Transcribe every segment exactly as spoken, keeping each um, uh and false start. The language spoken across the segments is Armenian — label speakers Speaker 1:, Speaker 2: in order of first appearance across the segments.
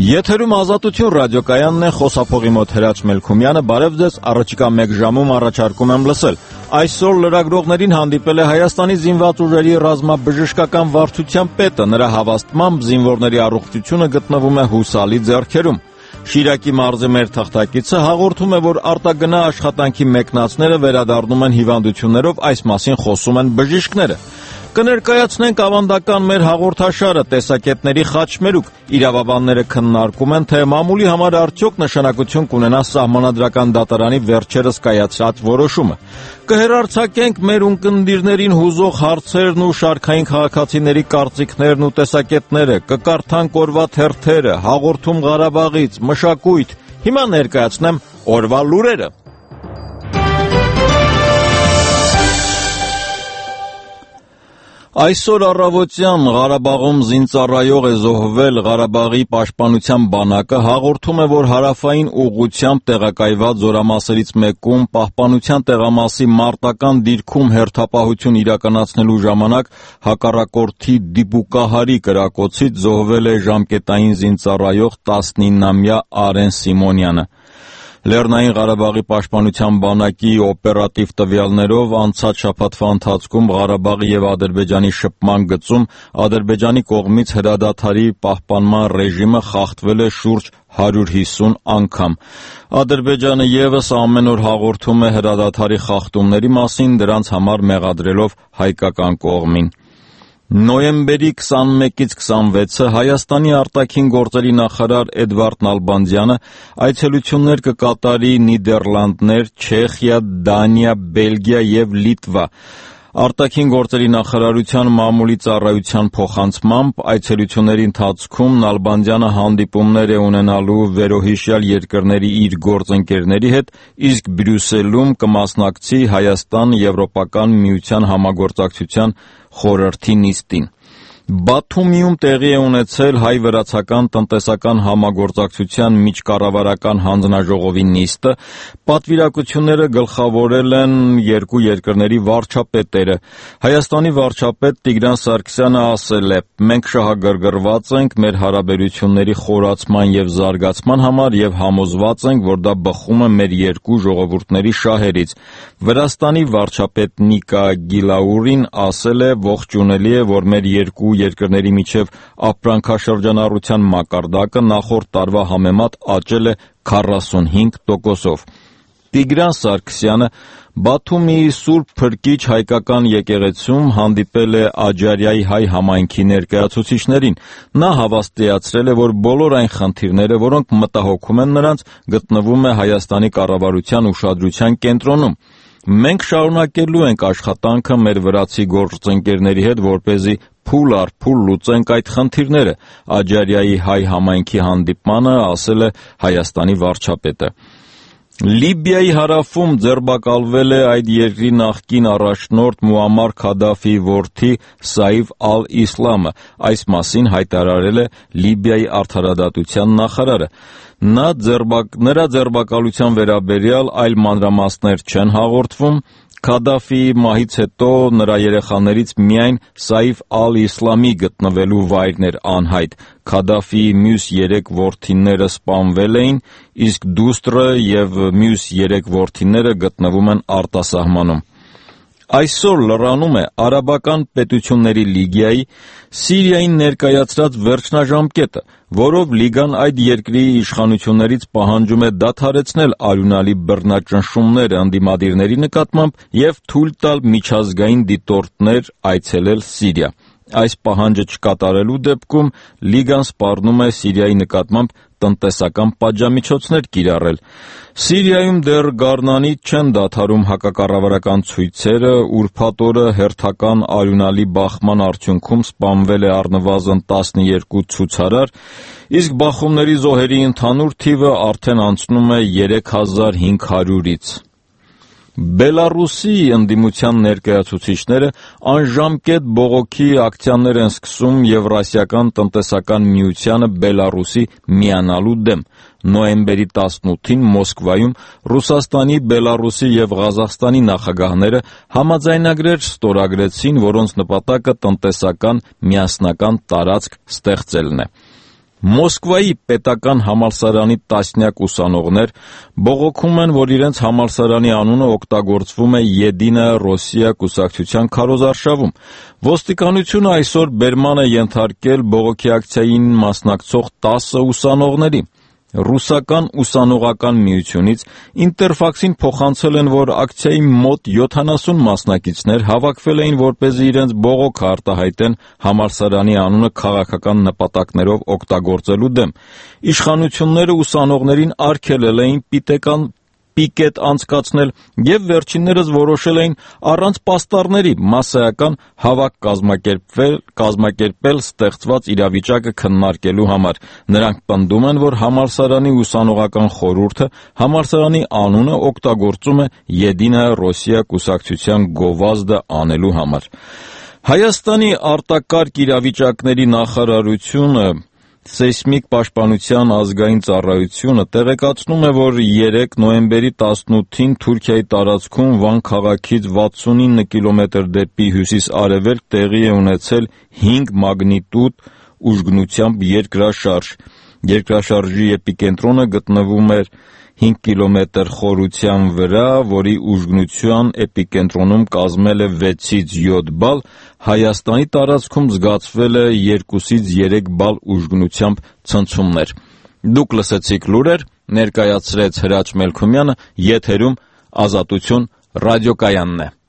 Speaker 1: Եթերում Ազատություն ռադիոկայանն է, խոսափողի մոտ Հրաչ Մելքումյանը, բարև ձեզ, առաջիկա մեկ ժամում առաջարկում եմ լսել։ Այսօր լրագրողներին հանդիպել է Հայաստանի զինված ուժերի ռազմաբժշկական վարչության պետը, նրա հավաստմամբ զինվորների առողջությունը գտնվում է հուսալի ձեռքերում։ Շիրակի մարզի մեր թղթակիցը հաղորդում է, որ արտագնա աշխատանքի մեկնածները վերադառնում են հիվանդություններով, այս մասին խոսում են բժիշկները։ Կներկայացնենք ավանդական մեր հաղորդաշարը տեսակետների խաչմերուկ, իրավաբանները քննարկում են, թե մամուլի համար արդյոք նշանակություն կունենա սահմանադրական դատարանի վերջերս կայացրած որոշումը։ Կհեռարձակենք մեր ունկնդիրներին հուզող հարցերն ու շարքային քաղաքացիների կարծիքներն ու տեսակետները, կկարդանք օրվա թերթերը, հաղորդում Ղարաբաղից, մշակույթ։ Հիմա ներկայացնեմ օրվա լուրերը։ Այսօր առավոտյան Ղարաբաղում զինծառայող է զոհվել Ղարաբաղի պաշտպանության բանակը, հաղորդում է, որ հարավային ուղղությամբ տեղակայված զորամասերից մեկում պահպանության տեղամասի մարտական դիրքում հերթապահություն իրականացնելու ժամանակ հակառակորդի դիպուկահարի կրակոցից զոհվել է ժամկետային զինծառայող տասնիննամյա Արեն Սիմոնյանը։ Լեռնային Ղարաբաղի պաշտպանության բանակի օպերատիվ տվյալներով անցած շաբաթվա ընթացքում Ղարաբաղի և Ադրբեջանի շփման գծում Ադրբեջանի կողմից հրադադարի պահպանման ռեժիմը խախտվել է շուրջ հարյուր հիսուն անգամ։ Ադրբեջանը ևս ամեն օր հաղորդում է հրադադարի խախտումների մասին, դրանց համար մեղադրելով հայկական կողմին։ Նոյեմբերի քսանմեկից քսանվեցը Հայաստանի արտաքին գործերի նախարար Էդվարդ Նալբանդյանը այցելություններ կկատարի Նիդերլանդներ, Չեխիա, Դանիա, Բելգիա և Լիտվա։ Արտաքին գործերի նախարարության մամուլի ծառայության փոխանցմամբ այցելությունների ընթացքում Նալբանդյանը հանդիպումներ է ունենալու վերոհիշյալ երկրների իր գործընկերների հետ, իսկ Բրյուսելում կմասնակցի Հայաստան-Եվրոպական միության համագործակցության խորհրդի նիստին։ Բաթումիում տեղի է ունեցել հայ-վրացական տնտեսական համագործակցության միջկառավարական հանձնաժողովի նիստը, պատվիրակությունները գլխավորել են երկու երկրների վարչապետերը։ Հայաստանի վարչապետ Տիգրան Սարգսյանը ասել է. «Մենք շահագրգռված ենք մեր հարաբերությունների խորացման և զարգացման համար և համոզված ենք, որ դա բխում է մեր երկու ժողովուրդների շահերից»։ Վրաստանի վարչապետ Նիկա Գիլաուրին ասել է. «Ողջունելի է, որ մեր երկու երկրների միջև ապրանքաշրջանառության մակարդակը նախորդ տարվա համեմատ աճել է քառասունհինգ տոկոսով»։ Տիգրան Սարգսյանը Բաթումիի Սուրբ Փրկիչ հայկական եկեղեցում հանդիպել է Աջարիայի հայ համայնքի ներկայացուցիչներին։ Նա հավաստիացրել է, որ բոլոր այն խնդիրները, որոնք մտահոգում են նրանց, գտնվում է Հայաստանի կառավարության ուշադրության կենտրոնում։ «Մենք շարունակելու ենք աշխատանքը մեր վրացի գործընկերների հետ, որպեսզի փուլ առ փուլ լուծենք այդ խնդիրները», Աջարիայի հայ համայնքի հանդիպմանը ասել է Հայաստանի վարչապետը։ Լիբիայի հարավում ձերբակալվել է այդ երկրի նախկին առաջնորդ Մուամմար Քադաֆիի որդի Սայֆ ալ-Իսլամը, այս մասին հայտարարել է Լիբիայի արդարադատության նախարարը։ Նա ձերբակ... Նրա ձերբակալության վերաբերյալ այլ մանրամասներ չեն հաղորդվում։ Քադաֆիի մահից հետո նրա երեխաներից միայն Սայֆ ալ-Իսլամի գտնվելու վայրն էր անհայտ։ Քադաֆիի մյուս երեք որդիները սպանվել էին, իսկ դուստրը և մյուս երեք որդիները գտնվում են արտասահմանում։ Այսօր լրանում է Արաբական պետությունների լիգայի Սիրիային ներկայացրած վերջնաժամկետը, որով լիգան այդ երկրի իշխանություններից պահանջում է դադարեցնել արյունալի բռնաճնշումները ընդդիմադիրների նկատմամբ և թույլ տալ միջազգային դիտորդներ այցելել Սիրիա։ Այս պահանջը չկատարելու դեպքում լիգան սպառնում է Սիրիայի նկատմամբ տնտեսական պատժամիջոցներ կիրառել։ Սիրիայում դեռ գարնանից չեն դադարում հակակառավարական ցույցերը, ուրբաթ օրը հերթական արյունալի բախման արդյունքում սպանվել է առնվազն տասներկու ցուցարար, իսկ բախումների զոհերի ընդհանուր թիվը արդեն անցնում է երեք հազար հինգ հարյուրից։ Բելառուսի ընդդիմության ներկայացուցիչները անժամկետ բողոքի ակցիաներ են սկսում Եվրասիական տնտեսական միությանը Բելառուսի միանալու դեմ։ Նոյեմբերի տասնութին Մոսկվայում Ռուսաստանի, Բելառուսի և Ղազախստանի նախագահները համաձայնագրեր ստորագրեցին, որոնց նպատակը տնտեսական միասնական տարածք ստեղծելն է։ Մոսկվայի պետական համալսարանի տասնյակ ուսանողներ բողոքում են, որ իրենց համալսարանի անունը օգտագործվում է Եդինայա Ռոսիա կուսակցության քարոզարշավում։ Ոստիկանությունը այսօր բերման է ենթարկել բողոքի ակցիային մասնակցող տասը ուսանողների։ Ռուսական ուսանողական միությունից Ինտերֆաքսին փոխանցել են, որ ակցիայի մոտ յոթանասուն մասնակիցներ հավաքվել էին, որպեսզի իրենց բողոքը արտահայտեն համալսարանի անունը քաղաքական նպատակներով օգտագործելու դեմ։ Իշխանությունները ուսանողներին արգելել էին պիտեկան պիկետ անցկացնել եւ վերջիններս որոշել էին առանց պաստառների մասսայական հավաք կազմակերպել, կազմակերպել ստեղծված իրավիճակը քննարկելու համար։ Նրանք պնդում են, որ համալսարանի ուսանողական խորհուրդը համալսարանի անունը օգտագործում է Եդինայա Ռոսիա կուսակցության գովազդը անելու համար։ Հայաստանի արտակարգ իրավիճակների նախարարությունը Սեյսմիկ պաշտպանության ազգային ծառայությունը տեղեկացնում է, որ երեկ նոյեմբերի տասնութին Թուրքիայի տարածքում Վան քաղաքից վաթսունինը կիլոմետր դեպի հյուսիս-արևելք տեղի է ունեցել հինգ մագնիտուդ ուժգնությամբ երկրաշարժ։ Երկրաշարժի էպիկենտրոնը գտնվում էր հինգ կիլոմետր խորության վրա, որի ուժգնության էպիկենտրոնում կազմել է վեցից յոթ բալ, Հայաստանի տարածքում զգացվել է երկուսից երեք բալ ուժգնությամբ ցնցումներ։ Դուք լսեցիք լուրեր, ներկայացրեց Հրաչ Մելքումյանը, եթերում Ազատություն ռադիոկայանն է։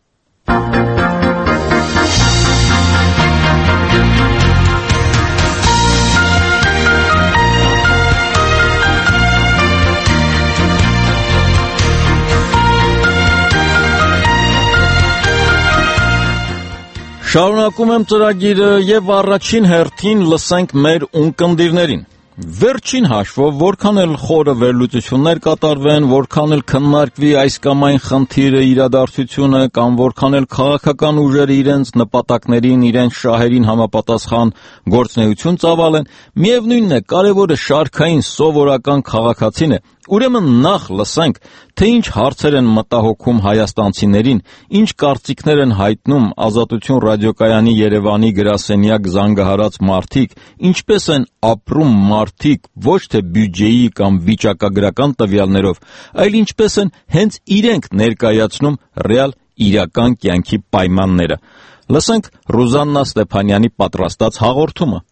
Speaker 1: Շարունակում եմ ծրագիրը եւ առաջին հերթին լսենք մեր ունկնդիրներին։ Վերջին հաշվով, որքան էլ խորը վերլուծություններ կատարվեն, որքան էլ քննարկվի այս կամ այն խնդիրը, իրադարձությունը կամ որքան էլ քաղաքական ուժերը իրենց նպատակներին, իրենց շահերին համապատասխան գործունեություն ծավալեն, միևնույնն է, կարևորը շարքային սովորական քաղաքացին է։ Ուրեմն նախ լսենք, թե ինչ հարցեր են մտահոգում հայաստանցիներին, ինչ կարծիքներ են հայտնում Ազատություն ռադիոկայանի Երևանի գրասենյակ զանգահարած մարդիկ, ինչպես են ապրում մարդիկ ոչ թե բյուջեի կամ վիճակագրական տվյալներով, այլ ինչպես են հենց իրենք ներկայացնում ռեալ իրական կյանքի պայմանները։ Լսենք Ռուզաննա Ստեփանյանի պատրաստած հաղորդումը։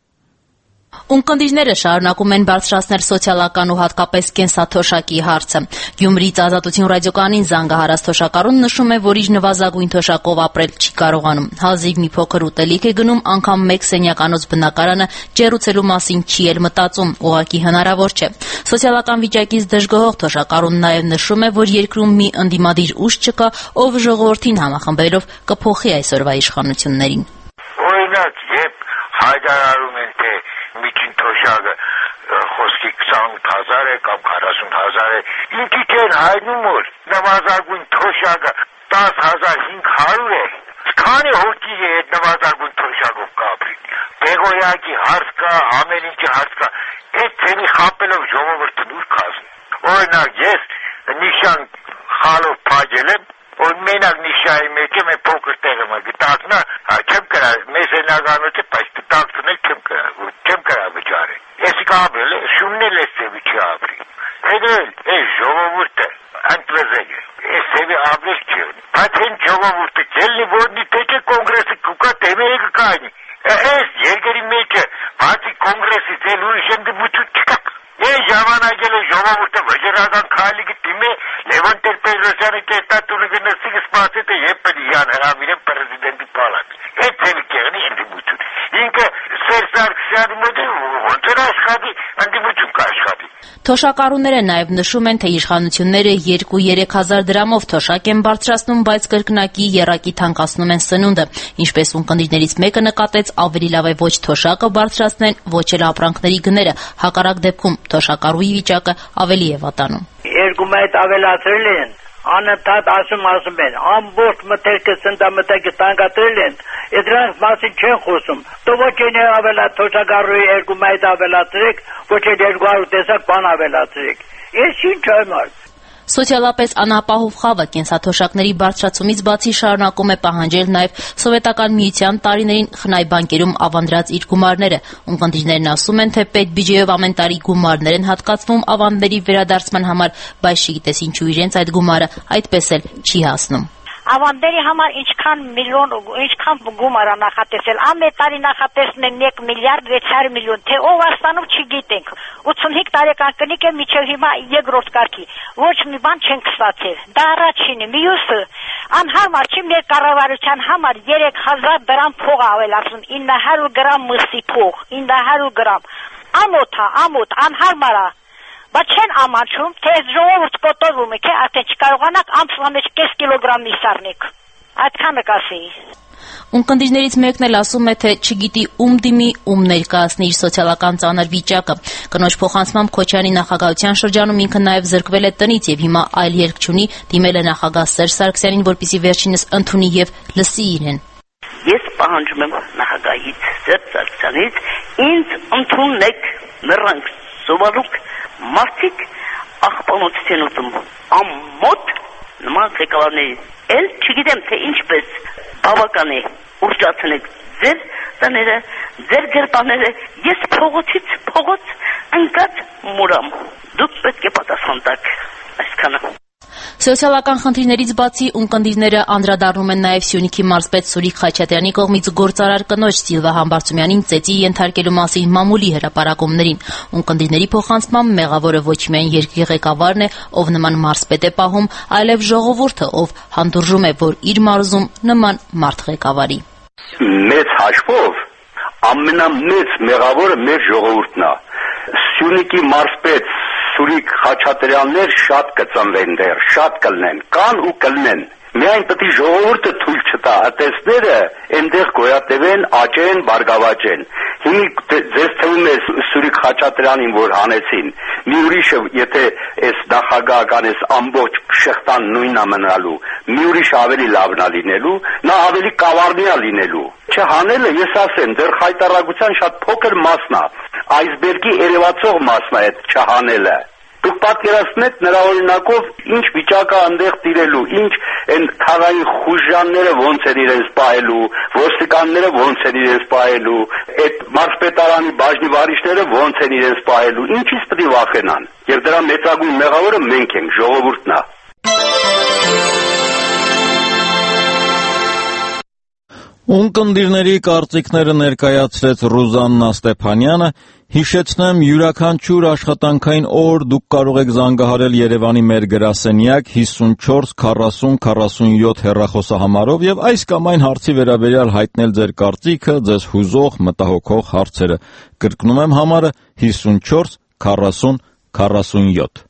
Speaker 2: Ունկնդիրները շարունակում են բարձրացնել սոցիալական ու հատկապես կենսաթոշակի հարցը։ Գյումրիից Ազատություն ռադիոկայանին զանգահարած թոշակառուն նշում է, որ իր նվազագույն թոշակով ապրել չի կարողանում։ Հազիվ մի փոքր ուտելիք է գնում, անգամ մեկ սենյականոց բնակարանը ջեռուցելու մասին չի էլ մտածում, ուղղակի հնարավոր չէ։ Սոցիալական վիճակից դժգոհող թոշակառուն նաև նշում է, որ երկրում մի ընդդիմադիր ուժ չկա, ով ժողովրդին համախմբելով կփոխի այսօրվա իշխանություններին։
Speaker 3: Օրինակ, երբ հայտարարում են, թե միջին թոշակը խոսքի քսանութ հազար է կամ քառասուն հազար է, ինքիդ են հայտնում, որ նվազագույն թոշակը տասը հազար հինգ հարյուր է, քանի հոգի է այդ նվազագույն թոշակով կապրի։ Բեղոյակի հարց կա, ամեն ինչի հարց կա, այդ ցենի խապելով ժողովուրդը դուր կազնի։ Օրինակ, ես նիշան խալով փաջել եմ, որ մենակ նիշայի մեջ եմ փոքր տեղը մը գտակնա, չեմ կրա, մեզ հենականոց է, բայց տակցնել չեմ կրա, չեմ կրա վճարել։ Ես կապել է, շումնել ես ծևի չի ապրի։ Հետո էլ, ես ժողովուրդը, անտվեզել է, ես ծևի ապրես չի ունի։ Բայց հեն ժողովուրդը կելնի, որնի տեչը կոնգրեսը կուկա տեմերը կկայնի։ Ես երկերի մեջը, բացի կոնգրեսից էլ ուրիշ ընդդիմություն չկա։ Ես ժամանակել է ժողովուրդը վճռական քայլի գտիմ է, Լևոն Տեր-Պետրոսյանը կետատունը գնացի սպասել է երբ պետք հրավիրեն պրեզիդենտի պալատ։ Այդ ծևի կեղնի ընդդիմություն։ Ինքը Սերժ Սարգսյանի մոտ ոնց էր աշխատի, ընդդիմություն կաշխատի։
Speaker 2: Թոշակառուները նաև նշում են, թե իշխանությունները երկու-երեք հազար դրամով թոշակ են բարձրացնում, բայց կրկնակի եռակի թանկացնում են սնունդը։ Ինչպես ունկնդիրներից մեկը նկատեց, ավելի լավ է ոչ թոշակը բարձրացնեն, ոչ էլ ապրանքների գները։ Հակառակ դեպքում թոշակառուի վիճակը ավելի է վատանում։
Speaker 4: Երկու մայթ ավելացրել են, անընդհատ ասում ասում են, ամբողջ մտերքը սննդամթերքը տանկացրել են, դրանց մասին չեն խոսում։ Դու ոչ են ավելա թոշակառուի երկու մայթ ավելացրեք, ոչ էլ երկու հարյուր տեսակ բան ավելացրեք։ Ես ինչ եմ արդ։
Speaker 2: Սոցիալապես անապահով խավը կենսաթոշակների բարձրացումից բացի շարունակում է պահանջել նաև Սովետական միության տարիներին խնայբանկերում ավանդրած իր գումարները։ Ունկնդիրներն ասում են, թե պետբյուջեով ամեն տարի գումարներ են հատկացվում ավանդների վերադարձման համար, բայց չգիտես ինչու իրենց այդ գումարը այդպես էլ չի հասնում։
Speaker 5: Ավանդերի համար ինչքան միլիոն, ինչքան գումար նախատեսել, ամեն տարի նախատեսնեն մեկ միլիարդ վեց հարյուր միլիոն, թե ով աստանում չգիտենք, ութսունհինգ տարեկան կնիկ է միջև հիմա երկրորդ կարգի, ոչ մի բան չենք ստացել, դա առաջինը, մյուսը, անհարմար չի մեր կառավարության համար երեք հազար դրամ փող ավելացնում, ինը հարյուր գրամ մսի փող, ինը հարյուր գրամ, ամոթ է, ամոթ, անհարմար է, բայց չեն ամանչում, թե ժողովուրդ կոտորվում եք, արդեն չկարողանաք ամսվա մեջ կես կիլոգրամ միս առնեք, այդքանը կասեի։
Speaker 2: Ունկնդիրներից մեկն էլ ասում է, թե չգիտի ում դիմի, ում ներկայացնի իր սոցիալական ծանր վիճակը։ Կնոջ փոխանցմամբ Քոչյանի նախագահության շրջանում ինքը նաև զրկվել է տնից եւ հիմա այլ ելք չունի, դիմել է նախագահ Սերժ Սարգսյանին, որպեսզի վերջինս ընդունի եւ լսի իրեն։
Speaker 6: Ես պահանջում եմ նախագահից Սերժ Սարգսյանից, ինձ ընդունեք, նրանք սովորուկ մարդիկ աղբանոցին ուտում, ամմոտ նման ղեկավարների, էլ չգիտեմ, թե ինչպես բավական է ուրջացնեք ձեր տները, ձեր գերբաները, ես փողոցից փողոց ընկած մուրամ, դուք պետք է պատասխան տաք, այսքանը։
Speaker 2: Սոցիալական խնդիրներից բացի ունկնդիրները անդրադառնում են նաև Սյունիքի մարզպետ Սուրիկ Խաչատրյանի կողմից գործարար կնոջ Սիլվա Համբարձումյանին ծեծի ենթարկելու մասին մամուլի հրապարակումներին։ Ունկնդիրների փոխանցմամբ մեղավորը ոչ միայն երկրի ղեկավարն է, ով նման մարզպետ է պահում, այլև ժողովուրդը, ով հանդուրժում է, որ իր մարզում նման մարդ ղեկավարի։
Speaker 7: Մեծ հաշվով ամենամեծ մեղավորը մեր ժողովուրդն է։ Սյունիքի մարզպետ Սուրիկ Խաչատրյաններ շատ կծնվեն դեռ, շատ կլնեն, կան ու կլնեն։ Միայն պետք է ժողովուրդը թույլ չտա ատեսները այնտեղ գոյատևեն, աճեն, բարգավաճեն։ Հիմա ձեզ թվում է Սուրիկ Խաչատրյանին, որ հանեցին, մի ուրիշը, եթե այս նախագահական այս ամբողջ շղթան նույնն է մնալու, մի ուրիշ ավելի լավն է լինելու, նա ավելի կավառնի է լինելու։ Չհանելը, ես ասեմ, դեռ խայտարակության շատ փոքր մասն է, այսբերգի երևացող մասն է այդ չհանելը։ Դուք պատկերացնեք նրա օրինակով ինչ վիճակը այնտեղ տիրելու, ինչ այն թաղային խուժանները ոնց են իրենց պահելու, ոստիկանները ոնց են իրենց պահելու, այդ մարզպետարանի բաժնի վարիչները ոնց են իրենց պահելու, ինչից պետք է վախենան։ Եվ դրա մեծագույն մեղավորը մենք ենք, ժողովուրդն է։
Speaker 1: Ունկնդիրների կարծիքները ներկայացրեց Ռուզաննա Ստեփանյանը։ Հիշեցնեմ, յուրաքանչյուր աշխատանքային օր դուք կարող եք զանգահարել Երևանի մեր գրասենյակ հիսունչորս քառասուն քառասունյոթ հեռախոսահամարով եւ այս կամ այն հարցի վերաբերյալ հայտնել ձեր կարծիքը, ձեզ հուզող, մտահոգող հարցերը։ Կրկնում եմ համարը հիսունչորս քառասուն քառասունյոթ։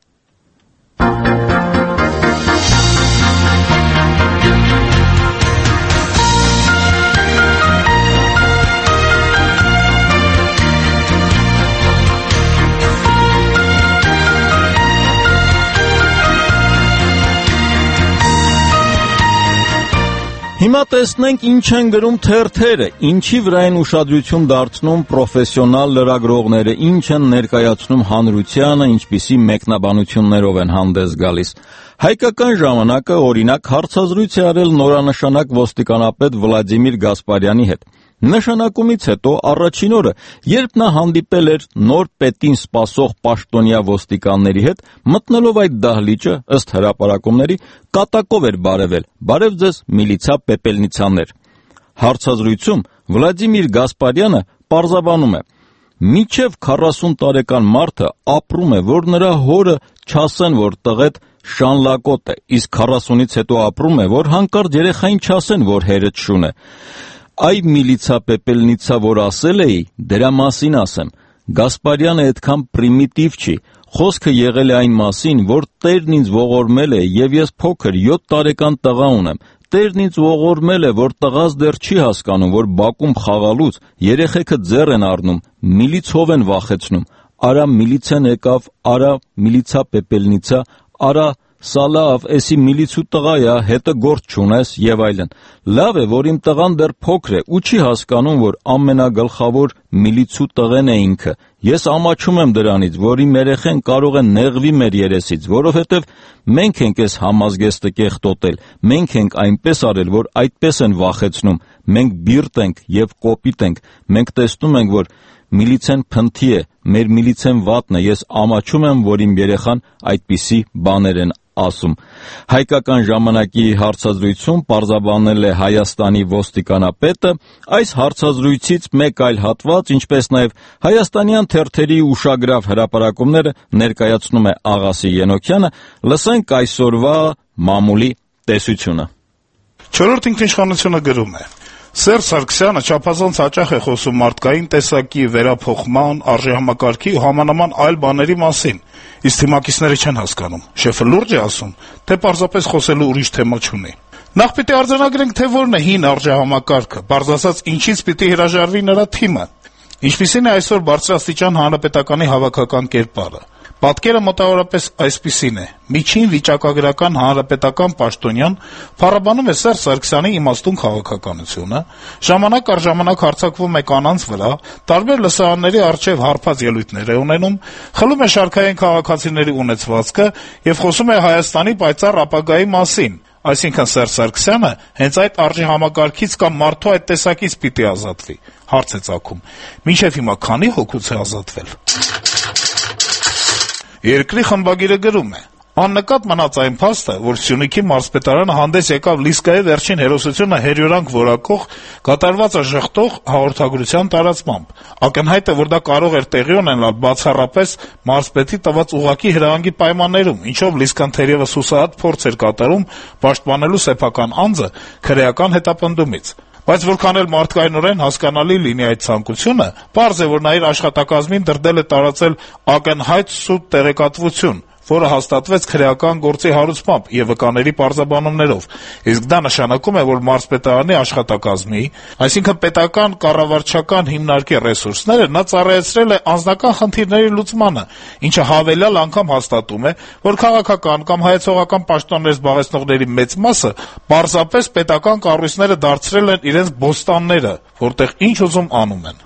Speaker 1: Հիմա տեսնենք ինչ են գրում թերթերը, ինչի վրա են ուշադրություն դարձնում պրոֆեսիոնալ լրագրողները, ինչ են ներկայացնում հանրությանը, ինչպիսի մեկնաբանություններով են հանդես գալիս։ Հայկական ժամանակը օրինակ հարցազրույց է արել նորանշանակ ոստիկանապետ Վլադիմիր Գասպարյանի հետ։ Նշանակումից հետո առաջին օրը, երբ նա հանդիպել էր նոր պետին սպասող պաշտոնյա ոստիկանների հետ, մտնելով այդ դահլիճը, ըստ հրապարակումների, կատակով էր բարևել. «Բարև ձեզ, միլիցա պեպելնիցաներ»։ Հարցազրույցում Վլադիմիր Գասպարյանը պարզաբանում է. «Մինչև քառասուն տարեկան մարդը ապրում է, որ նրա հորը չասեն, որ տղետ շանլակոտ է, իսկ քառասունից հետո ապրում է, որ հանկարծ երեխային չասեն, որ հերդ շուն է։ Այ միլիցա պեպելնիցա, որ ասել էի, դրա մասին ասեմ, Գասպարյանը այդքան պրիմիտիվ չի, խոսքը եղել է այն մասին, որ Տերն ինձ ողորմել է եւ ես փոքր յոթ տարեկան տղա ունեմ, Տերն ինձ ողորմել է, որ տղաս դեռ չի հասկանում, որ բակում խաղալուց երեխեքը ձեռ են առնում, միլիցով են վախեցնում, արա միլիցեն եկավ, արա միլիցա պեպելնիցա, արա սա լավ, էսի միլիցու տղա է, հետը գործ չունես եւ այլն։ Լավ է, որ իմ տղան դեռ փոքր է ու չի հասկանում, որ ամենագլխավոր միլիցու տղեն է ինքը։ Ես ամաչում եմ դրանից, որ իմ երեխեն կարող է նեղվի մեր երեսից, որովհետև մենք ենք այս համազգեստը կեղտոտել, մենք ենք այնպես արել, որ այդպես են վախեցնում, մենք բիրտ ենք եւ կոպիտ ենք, մենք տեսնում ենք, որ միլիցեն փնթի է, մեր միլիցեն վատն է, ես ամաչում եմ, որ իմ երեխան այդպիսի բաներ են ասում։ Հայկական ժամանակի հարցազրույցում պարզաբանել է Հայաստանի ոստիկանապետը, այս հարցազրույցից մեկ այլ հատված, ինչպես նաև հայաստանյան թերթերի ուշագրավ հրապարակումները ներկայացնում է Աղասի Ենոքյանը, լսենք այսօրվա մամուլի տեսությունը։
Speaker 8: Չորրորդ ինքնիշխանությունը գրում է. Սերժ Սարգսյանը չափազանց հաճախ է խոսում մարդկային տեսակի վերափոխման, արժեհամակարգի ու համանման այլ բաների մասին, իսկ թիմակիցները չեն հասկանում։ Շեֆը լուրջ է ասում, թե պարզապես խոսելու ուրիշ թեմա չունի։ Նախ պիտի արձանագրենք, թե որն է հին արժեհամակարգը, պարզ ասած ինչից պիտի հրաժարվի նրա թիմը։ Ինչպիսին է այսօր բարձրաստիճան հանրապետականի հավաքական կերպարը։ Պատկերը մոտավորապես այսպիսին է. միջին վիճակագրական հանրապետական պաշտոնյան փառաբանում է Սերժ Սարգսյանի իմաստուն քաղաքականությունը, ժամանակ առ ժամանակ հարձակվում է կանանց վրա, տարբեր լսարանների առջև հարբած ելույթներ է ունենում, խլում է շարքային քաղաքացիների ունեցվածքը եւ խոսում է Հայաստանի պայծառ ապագայի մասին։ Այսինքն Սերժ Սարգսյանը հենց այդ արժեհամակարգից կամ մարդու այդ տեսակից պիտի ազատվի։ Հարց է ծագում. մինչև հիմա քանի հոգուց է ազատվել։ Երկրի խմբագիրը գրում է. աննկատ մնաց այն փաստը, որ Սյունիքի մարզպետարանը հանդես եկավ Լիսկայի վերջին հերոսությունը հերյուրանք որակող, կատարվածը ժխտող հաղորդագրության տարածմամբ։ Ակնհայտ է, որ դա կարող էր տեղի ունենալ բացառապես մարզպետի տված ուղղակի հրահանգի պայմաններում, ինչով Լիսկան թերևս հուսահատ փորձ էր կատարում պաշտպանելու սեփական անձը քրեական հետապնդումից։ Բայց որքան էլ մարդկայնորեն հասկանալի լինի այդ ցանկությունը, պարզ է, որ նա իր աշխատակազմին դրդել է տարածել ակնհայտ սուտ տեղեկատվություն, որը հաստատվեց քրեական գործի հարուցմամբ եւ վկաների պարզաբանումներով, իսկ դա նշանակում է, որ մարզպետարանի աշխատակազմի, այսինքն պետական կառավարչական հիմնարկի ռեսուրսները նա ծառայեցրել է անձնական խնդիրների լուծմանը, ինչը հավելյալ անգամ հաստատում է, որ քաղաքական կամ հայեցողական պաշտոններ զբաղեցնողների մեծ մասը պարզապես պետական կառույցները դարձրել են իրենց բոստանները, որտեղ ինչ ուզում անում են։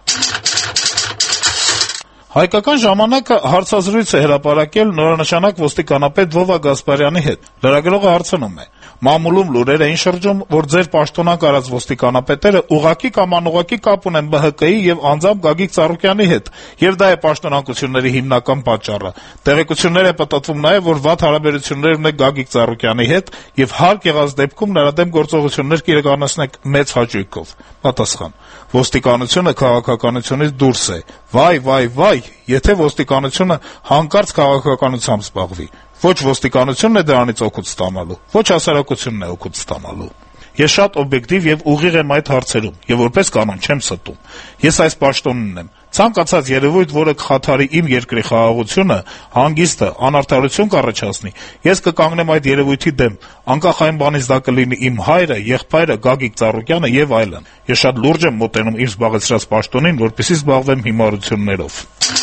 Speaker 8: Հայկական ժամանակը հարցազրույց է հրապարակել նորանշանակ ոստիկանապետ Վովա Գասպարյանի հետ։ Լրագրողը հարցնում է. մամուլում լուրեր էին շրջում, որ ձեր պաշտոնանկ արած ոստիկանապետերը ուղղակի կամ անուղղակի կապ ունեն B H K-ի եւ անձամբ Գագիկ Ծառուկյանի հետ, եւ դա է պաշտոնանկությունների հիմնական պատճառը։ Տեղեկություններ է պտտվում նաեւ, որ վատ հարաբերություններ ունեք Գագիկ Ծառուկյանի հետ եւ հարկ եղած դեպքում նրա դեմ գործողություններ կիրականացնեք մեծ հաճույքով։ Պատասխան. ոստիկանությունը քաղաքականությունից դուրս է։ Վայ, վայ, վայ, եթե ոստիկանությունը հանկարծ քաղաքականությամբ զբաղվի։ Ոչ ոստիկանությունն է դրանից օգուտ ստանալու, ոչ հասարակությունն է օգուտ ստանալու։ Ես շատ օբյեկտիվ եւ ուղիղ եմ այդ հարցերում, եւ որպես կանոն չեմ ստում։ Ես այս պաշտոնն եմ։ Ցանկացած երևույթ, որը կխաթարի իմ երկրի խաղաղությունը, հանգիստը, անարդարություն կառաջացնի, ես կկանգնեմ այդ երևույթի դեմ, անկախ այն բանից դա կլինի իմ հայրը, եղբայրը, Գագիկ Ծառուկյանը եւ այլն։ Ես շատ լուրջ եմ մոտենում իր զբաղեցրած պաշտոնին, որպեսզի զբաղվեմ հիմարություններով։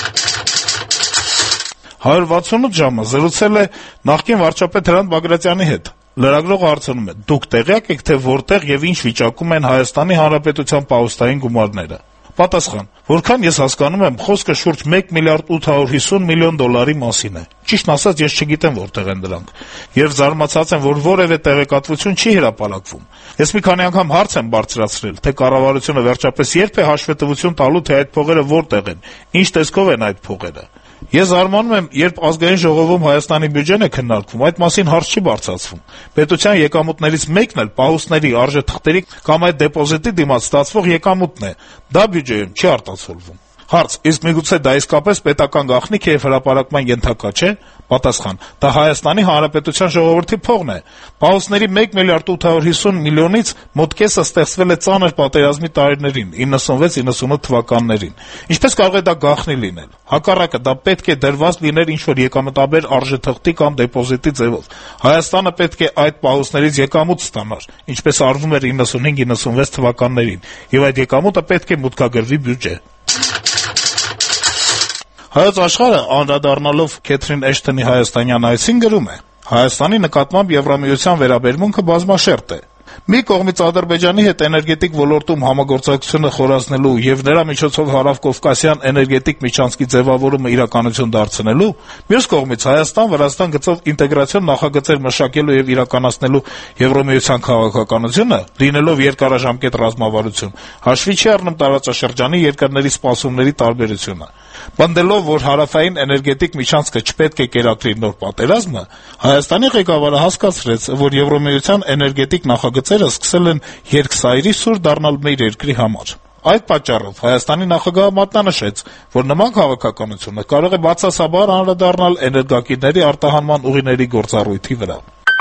Speaker 8: հարյուր վաթսունութ ժամը զրուցել է նախկին վարչապետ Հրանտ Բագրատյանի հետ։ Լրագրողը հարցնում է. դուք տեղյակ եք, թե որտեղ եւ ինչ վիճակում են Հայաստանի Հանրապետության պահուստային գումարները։ Պատասխան. որքան ես հասկանում եմ, խոսքը շուրջ մեկ միլիարդ ութ հարյուր հիսուն միլիոն դոլարի մասին է։ Ճիշտն ասած, ես չգիտեմ որտեղ են դրանք։ Եվ զարմացած եմ, որ որևէ տեղեկատվություն չի հրապարակվում։ Ես մի քանի անգամ հարց եմ բարձրացրել, թե կառավարությունը վերջապես երբ է հաշվետվություն տալու, թե այդ փողերը որտեղ են, ինչ տեսքով են այդ փողերը։ Ես զարմանում եմ, երբ ազգային ժողովում Հայաստանի բյուջեն է քննարկվում, այդ մասին հարց չի բարձրացվում։ Պետության եկամուտներից մեկն էլ պահուստների, արժեթղթերի կամ այդ դեպոզիտի դիմաց ստացվող եկամուտն է։ Դա բյուջեում չի արտացոլվում։ Հարց. իսկ միգուցե դա իսկապես պետական գաղտնիք է եւ հրապարակման ենթակա չէ։ Պատասխան. դա Հայաստանի Հանրապետության ժողովրդի փողն է։ Պահուստների մեկ միլիարդ ութ հարյուր հիսուն միլիոնից մոտ կեսը ստեղծվել է ծանր պատերազմի տարիներին, իննսունվեց իննսունութ թվականներին։ Ինչպես կարող է դա գաղտնի լինել։ Հակառակը, դա պետք է դրված լիներ ինչ-որ եկամտաբեր արժեթղթի կամ դեպոզիտի ձևով։ Հայաստանը պետք է այդ պահուստներից եկամուտ ստանար, ինչպես արվում էր իննսունհինգ իննսունվեց թվականներին, եւ այդ եկամուտը պետք է մուտքագրվի բյուջե։ Հայոց աշխարհը անդրադառնալով Քեթրին Էշթոնի հայաստանյան այցին գրում է. Հայաստանի նկատմամբ Եվրամիության վերաբերմունքը բազմաշերտ է։ Մի կողմից Ադրբեջանի հետ էներգետիկ ոլորտում համագործակցությունը խորացնելու եւ նրա միջոցով հարավկովկասյան էներգետիկ միջանցքի ձևավորումը իրականություն դարձնելու, մյուս կողմից Հայաստան-Վրաստան գծով ինտեգրացիոն նախագծեր մշակելու եւ իրականացնելու Եվրամիության քաղաքականությունը, լինելով երկարաժամկետ ռազմավարություն, հաշվի չի առնում տարածաշրջանի երկրների սպասումների տարբերությունը։ Պնդելով, որ հարավային էներգետիկ միջանցքը չպետք է կերակրի նոր պատերազմը, Հայաստանի ղեկավարը հասկացրեց, որ Եվրամիության էներգետիկ նախագծերը սկսել են երկսայրի սուր դառնալ մեր երկրի համար։ Այդ պատճառով Հայաստանի նախագահը մատնանշեց, որ նման քաղաքականությունը կարող է բացասաբար անդրադառնալ էներգակիրների արտահանման ուղիների գործառույթի վրա։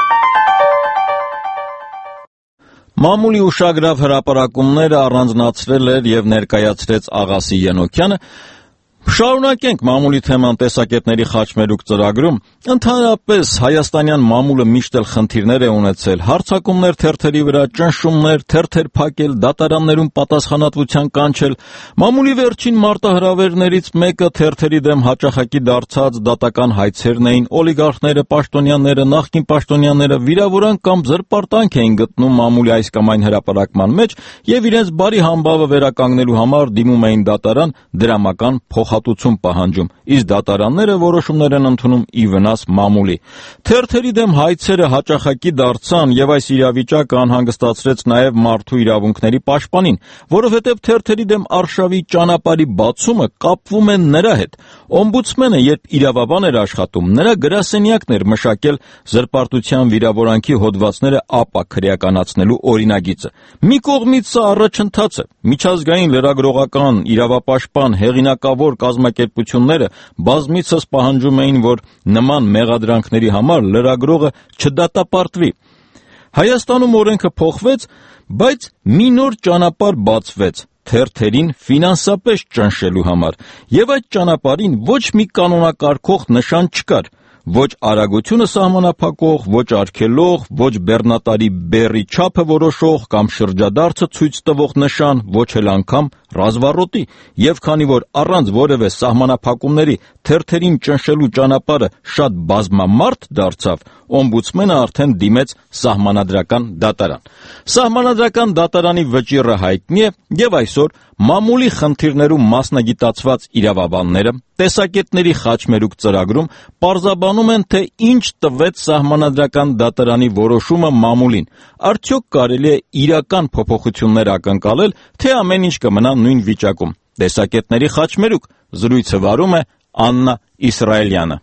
Speaker 1: Մամուլի ուշագրավ հրապարակումները առանձնացրել էր եւ ներկայացրեց Աղասի Ենոքյանը։ Շարունակենք մամուլի թեման տեսակետների խաչմերուկ ծրագրում։ Ընդհանրապես հայաստանյան մամուլը միշտ էլ խնդիրներ է ունեցել, հարձակումներ թերթերի վրա, ճնշումներ, թերթեր փակել, դատարաններում պատասխանատվության կանչել։ Մամուլի վերջին մարտահրավերներից մեկը թերթերի դեմ հաճախակի դարձած դատական հայցերն էին։ Օլիգարխները, պաշտոնյաները, նախկին պաշտոնյաները վիրավորանք կամ զրպարտանք էին գտնում մամուլի այս կամ այն հրապարակման մեջ եւ իրենց բարի համբավը վերականգնելու համար դիմում էին դատարան դրամական փոխհատուցում պահանջում, իսկ դատարանները որոշումներ են ընդունում ի վնաս մամուլի։ Թերթերի դեմ հայցերը հաճախակի դարձան եւ այս իրավիճակը անհանգստացրեց նաեւ մարդու իրավունքների պաշտպանին, որովհետեւ թերթերի դեմ արշավի ճանապարհի բացումը կապվում է նրա հետ։ Օմբուդսմենը, երբ իրավաբան էր աշխատում, նրա գրասենյակն էր մշակել զրպարտության վիրավորանքի հոդվածները ապա քրեականացնելու օրինագիծը։ Մի կողմից սա առաջընթաց է։ Միջազգային լրագրողական, իրավապաշտպան, հեղինակավոր կազմակերպությունները բազմիցս պահանջում էին, որ նման մեղադրանքների համար լրագրողը չդատապարտվի։ Հայաստանում օրենքը փոխվեց, բայց մի նոր ճանապարհ բացվեց թերթերին ֆինանսապես ճնշելու համար, եւ այդ ճանապարհին ոչ մի կանոնակարգող նշան չկար։ Ոչ արագությունը սահմանափակող, ոչ արգելող, ոչ բեռնատարի բեռի չափը որոշող կամ շրջադարձը ցույց տվող նշան, ոչ էլ անգամ ռազմառոտի, եւ քանի որ առանց որևէ սահմանափակումների թերթերին ճնշելու ճանապարհը շատ բազմամարդ դարձավ, օմբուդսմենը արդեն դիմեց սահմանադրական դատարան։ Սահմանադրական դատարանի վճիռը հայտնի է եւ այսօր մամուլի խնդիրներում մասնագիտացված իրավաբանները տեսակետների խաչմերուկ ծրագրում պարզաբանում են, թե ինչ տվեց սահմանադրական դատարանի որոշումը մամուլին։ Արդյոք կարելի է իրական փոփոխություններ ակնկալել, թե ամեն ինչ կմնա նույն վիճակում։ Տեսակետների խաչմերուկ զրույցը վարում է Աննա Իսրայելյանը։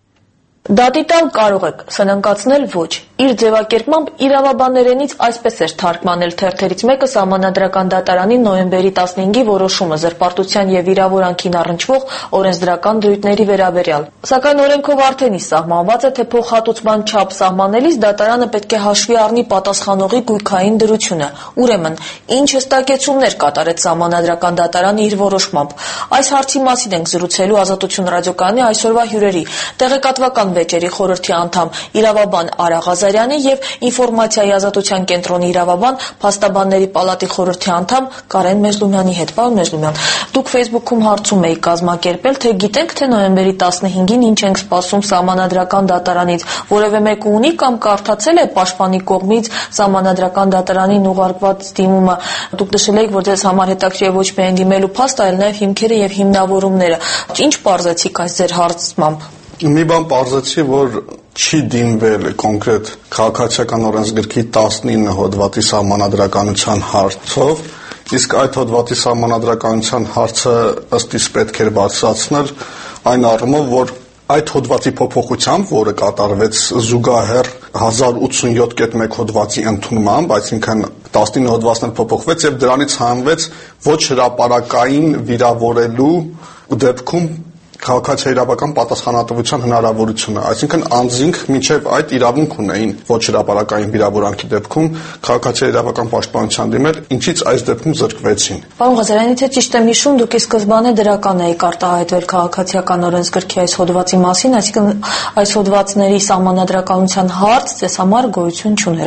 Speaker 9: Դատի տալ կարող եք, սնանկացնել ոչ։ Իր ձևակերպմամբ իրավաբաններենից այսպես էր թարգմանել թերթերից մեկը սահմանադրական դատարանի նոյեմբերի տասնհինգի որոշումը զրպարտության եւ վիրավորանքին առնչվող օրենսդրական դրույթների վերաբերյալ։ Սակայն օրենքով արդեն իսկ սահմանված է, թե փոխհատուցման չափ սահմանելիս դատարանը պետք է հաշվի առնի պատասխանողի գույքային դրությունը։ Ուրեմն, ինչ հստակեցումներ կատարեց սահմանադրական դատարանը իր որոշմամբ։ Այս հարցի մասին ենք զրուցելու Ազատություն ռադիոկայանի այսօրվա հյուրերի՝ տեղեկատվական վեճերի խորհրդի անդամ իրավաբան Արա Ղազարյանի եւ ինֆորմացիայի ազատության կենտրոնի իրավաբան Փաստաբանների պալատի խորհրդի անդամ Կարեն Մեզլումյանի հետ։ Պարոն Մեզլումյան, դուք Facebook-ում հարցում եք կազմակերպել, թե գիտենք, թե նոյեմբերի տասնհինգին ինչ ենք սպասում սահմանադրական դատարանից, որևէ մեկը ունի կամ կարդացել է պաշտպանի կողմից սահմանադրական դատարանին ուղարկված դիմումը։ Դուք նշել եք, որ ձեզ համար հետաքրքիր է ոչ միայն դիմելու փաստը, այլ նաեւ հիմքերը եւ հիմնավորումները։ Ինչ պարզեցիք այս ձեր հարցմամբ։
Speaker 10: Մի բան պարզեցի, որ չի դիմվել կոնկրետ քաղաքացիական օրենսգրքի տասնինը հոդվածի սահմանադրականության հարցով, իսկ այդ հոդվածի սահմանադրականության հարցը ըստ իս պետք էր բարձրացնել այն առումով, որ այդ հոդվածի փոփոխությամբ, որը կատարվեց զուգահեռ հազար ութսունյոթ կետ մեկ հոդվածի ընդունմամբ, այսինքն տասնինը հոդվածներ փոփոխվեց եւ դրանից հանվեց ոչ հրապարակային վիրավորելու դեպքում քաղաքացիական պատասխանատվության հնարավորությունը, այսինքն անձինք մինչև այդ իրավունք ունեին ոչ հրապարակային վիրավորանքի դեպքում քաղաքացիական պաշտպանության դիմել, ինչից այս դեպքում զրկվեցին։
Speaker 9: Պարոն Ղազարյան, եթե ճիշտ եմ հիշում, դուք ի սկզբանե դրական եք արտահայտվել քաղաքացիական օրենսգրքի այս հոդվածի մասին, այսինքն այս հոդվածների սահմանադրականության հարց ձեզ համար գոյություն չուներ, այո։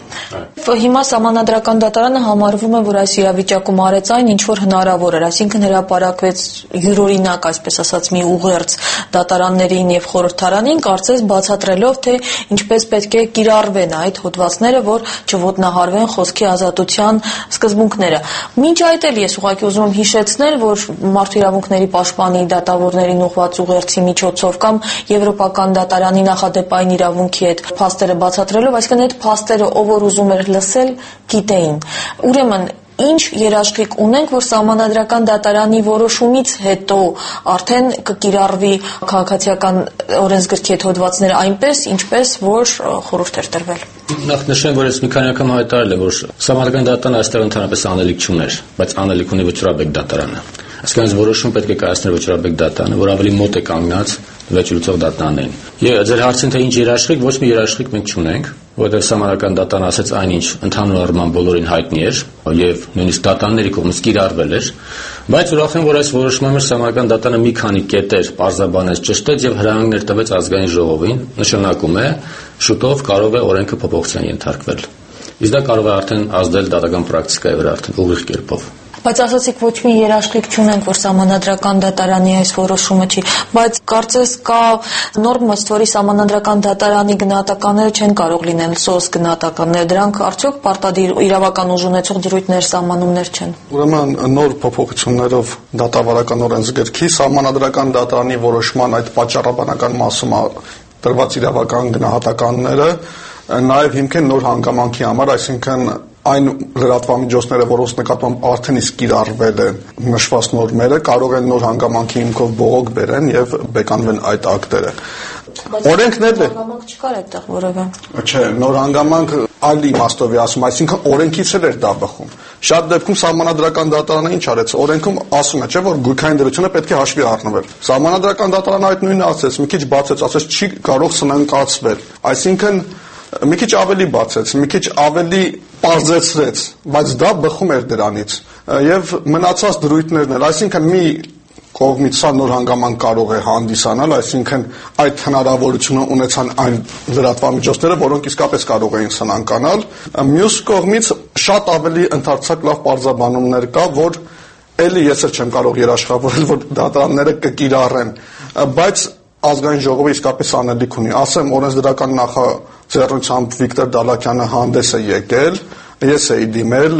Speaker 9: Հիմա Սահմանադրական դատարանը համարվում է, որ այս իրավիճակում արեց այն, ինչ որ հնարավոր էր, այսինքն հրապարակվեց յուրօրինակ, այսպես ասած, մի ուղերձ դատարաններին եւ խորհրդարանին, կարծես բացատրելով, թե ինչպես պետք է կիրառվեն այդ հոդվածները, որ չոտնահարվեն խոսքի ազատության սկզբունքները։ Մինչ այդ էլ ես ուղղակի ուզում եմ հիշեցնել, որ Մարդու իրավունքների պաշտպանի դատավորներին ուղղված ուղերձի միջոցով կամ Եվրոպական դատարանի նախադեպային իրավունքի հետ փաստերը բացատրելով, այսինքն այդ փաստերը ով որ ուզում էր լսել, գիտեին։ Ուրեմն ինչ երաշխիք ունենք, որ Սահմանադրական դատարանի որոշումից հետո արդեն կկիրառվի քաղաքացիական օրենսգրքի հետ հոդվածները այնպես, ինչպես որ խորհուրդ էր տրվել։
Speaker 11: Նախ նշեմ, որ ես մի քանի անգամ հայտարարել եմ, որ Սահմանադրական դատարանը այստեղ ընդհանրապես անելիք չուներ, բայց անելիք ունի Վճռաբեկ դատարանը։ Այսինքն այս որոշում պետք է կայացներ Վճռաբեկ դատարանը, որ ավելի մոտ է կանգնած վերջլուծող դատարաններին։ Եվ ձեր հարցին թե ինչ երաշխիք, ոչ մի երաշխիք մենք չունենք, որովհետև Սահմանադրական դատարանը ասաց այնինչ ընդհանուր առմամբ բոլորին հայտնի էր եւ նույնիսկ դատարանների կողմից կիրառվել էր, բայց ուրախ եմ, որ այս որոշումը մեր Սահմանադրական դատարանը մի քանի կետեր պարզաբանեց, ճշտեց եւ հրահանգներ տվեց ազգային ժողովին, նշանակում է շուտով կարող է օրենքը փոփոխության ենթարկվել։ Իսկ դա կարող է արդեն ազդել դատական պրակտիկայի վրա արդեն ուղիղ կերպով։
Speaker 9: Բայց ասացիք ոչ մի երաշխիք չունենք, որ Սահմանադրական դատարանի այս որոշումը չի, բայց կարծես կա նորմ, ըստ որի Սահմանադրական դատարանի գնահատականները չեն կարող լինել սոս գնահատականներ, դրանք արդյոք պարտադիր իրավական ուժ ունեցող դրույթներ, սահմանումներ չեն։
Speaker 10: Ուրեմն նոր փոփոխություններով դատավարական օրենսգրքի Սահմանադրական դատարանի որոշման այդ պատճառաբանական մասում տրված իրավական գնահատականները նաև հիմք են նոր հանգամանքի համար, այսինքն այն լրատվամիջոցները, որոնց նկատմամբ արդեն իսկ կիրառվել են նշված նորմերը, կարող են նոր հանգամանքի հիմքով բողոք բերեն եւ բեկանվեն այդ ակտերը։ Օրենքներն
Speaker 9: հանգամանք չկար այդտեղ որևէ։
Speaker 10: Չէ, նոր հանգամանք այլ իմաստով է ասում, այսինքն օրենքից էլ էր դա բխում։ Շատ դեպքում Սահմանադրական դատարանը ինչ արեց, օրենքում ասում է, չէ՞ որ գույքային դրությունը պետք է հաշվի առնվել։ Սահմանադրական դատարանը այդ նույնը ասեց, մի քիչ բացեց, ասեց չի կարող սնանկացվել, այսինքն մի քիչ ավելի բացեց, մի քիչ ավելի պարզեցրեց, բայց դա բխում էր դրանից եւ մնացած դրույթներն էլ, այսինքն մի կողմից սա նոր հանգամանք կարող է հանդիսանալ, այսինքն այդ հնարավորությունը ունեցան այն լրատվամիջոցները, որոնք իսկապես կարող էին սնանկանալ, մյուս կողմից շատ ավելի ընդարձակ լավ պարզաբանումներ կա, որ էլի ես էլ չեմ կարող երաշխավորել, որ դատարանները կկիրառեն, բայց ազգային ժողովը իսկապես անելիք ունի։ Ասեմ, օրենսդրական նախաձեռնությամբ Վիկտոր Դալաքյանը հանդես է եկել, ես էի դիմել,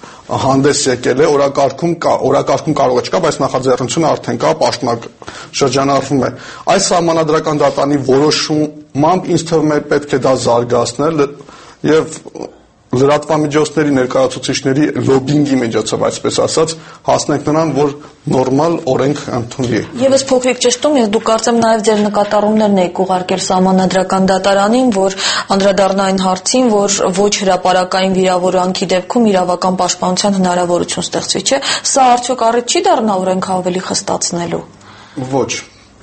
Speaker 10: հանդես եկել է, օրակարգում կա, օրակարգում կարող է չկա, բայց նախաձեռնությունը արդեն կա, պաշտոնակ շրջանառվում է։ Այս Սահմանադրական դատարանի որոշումամբ ինձ թվում է պետք է դա զարգացնել եւ լրատվամիջոցների ներկայացուցիչների լոբինգի միջոցով, այսպես ասած, հասնենք նրան, որ նորմալ օրենք ընդունվի։
Speaker 9: Եվս փոքրիկ ճշտում ես, դուք կարծեմ նաև ձեր նկատառումներն եք ուղարկել Սահմանադրական դատարանին, որ անդրադառնա այն հարցին, որ ոչ հրապարակային վիրավորանքի դեպքում իրավական պաշտպանության հնարավորություն ստեղծվի, չէ՞։ Սա արդյոք առիթ չի դառնա օրենքը ավելի խստացնելու։
Speaker 10: Ոչ։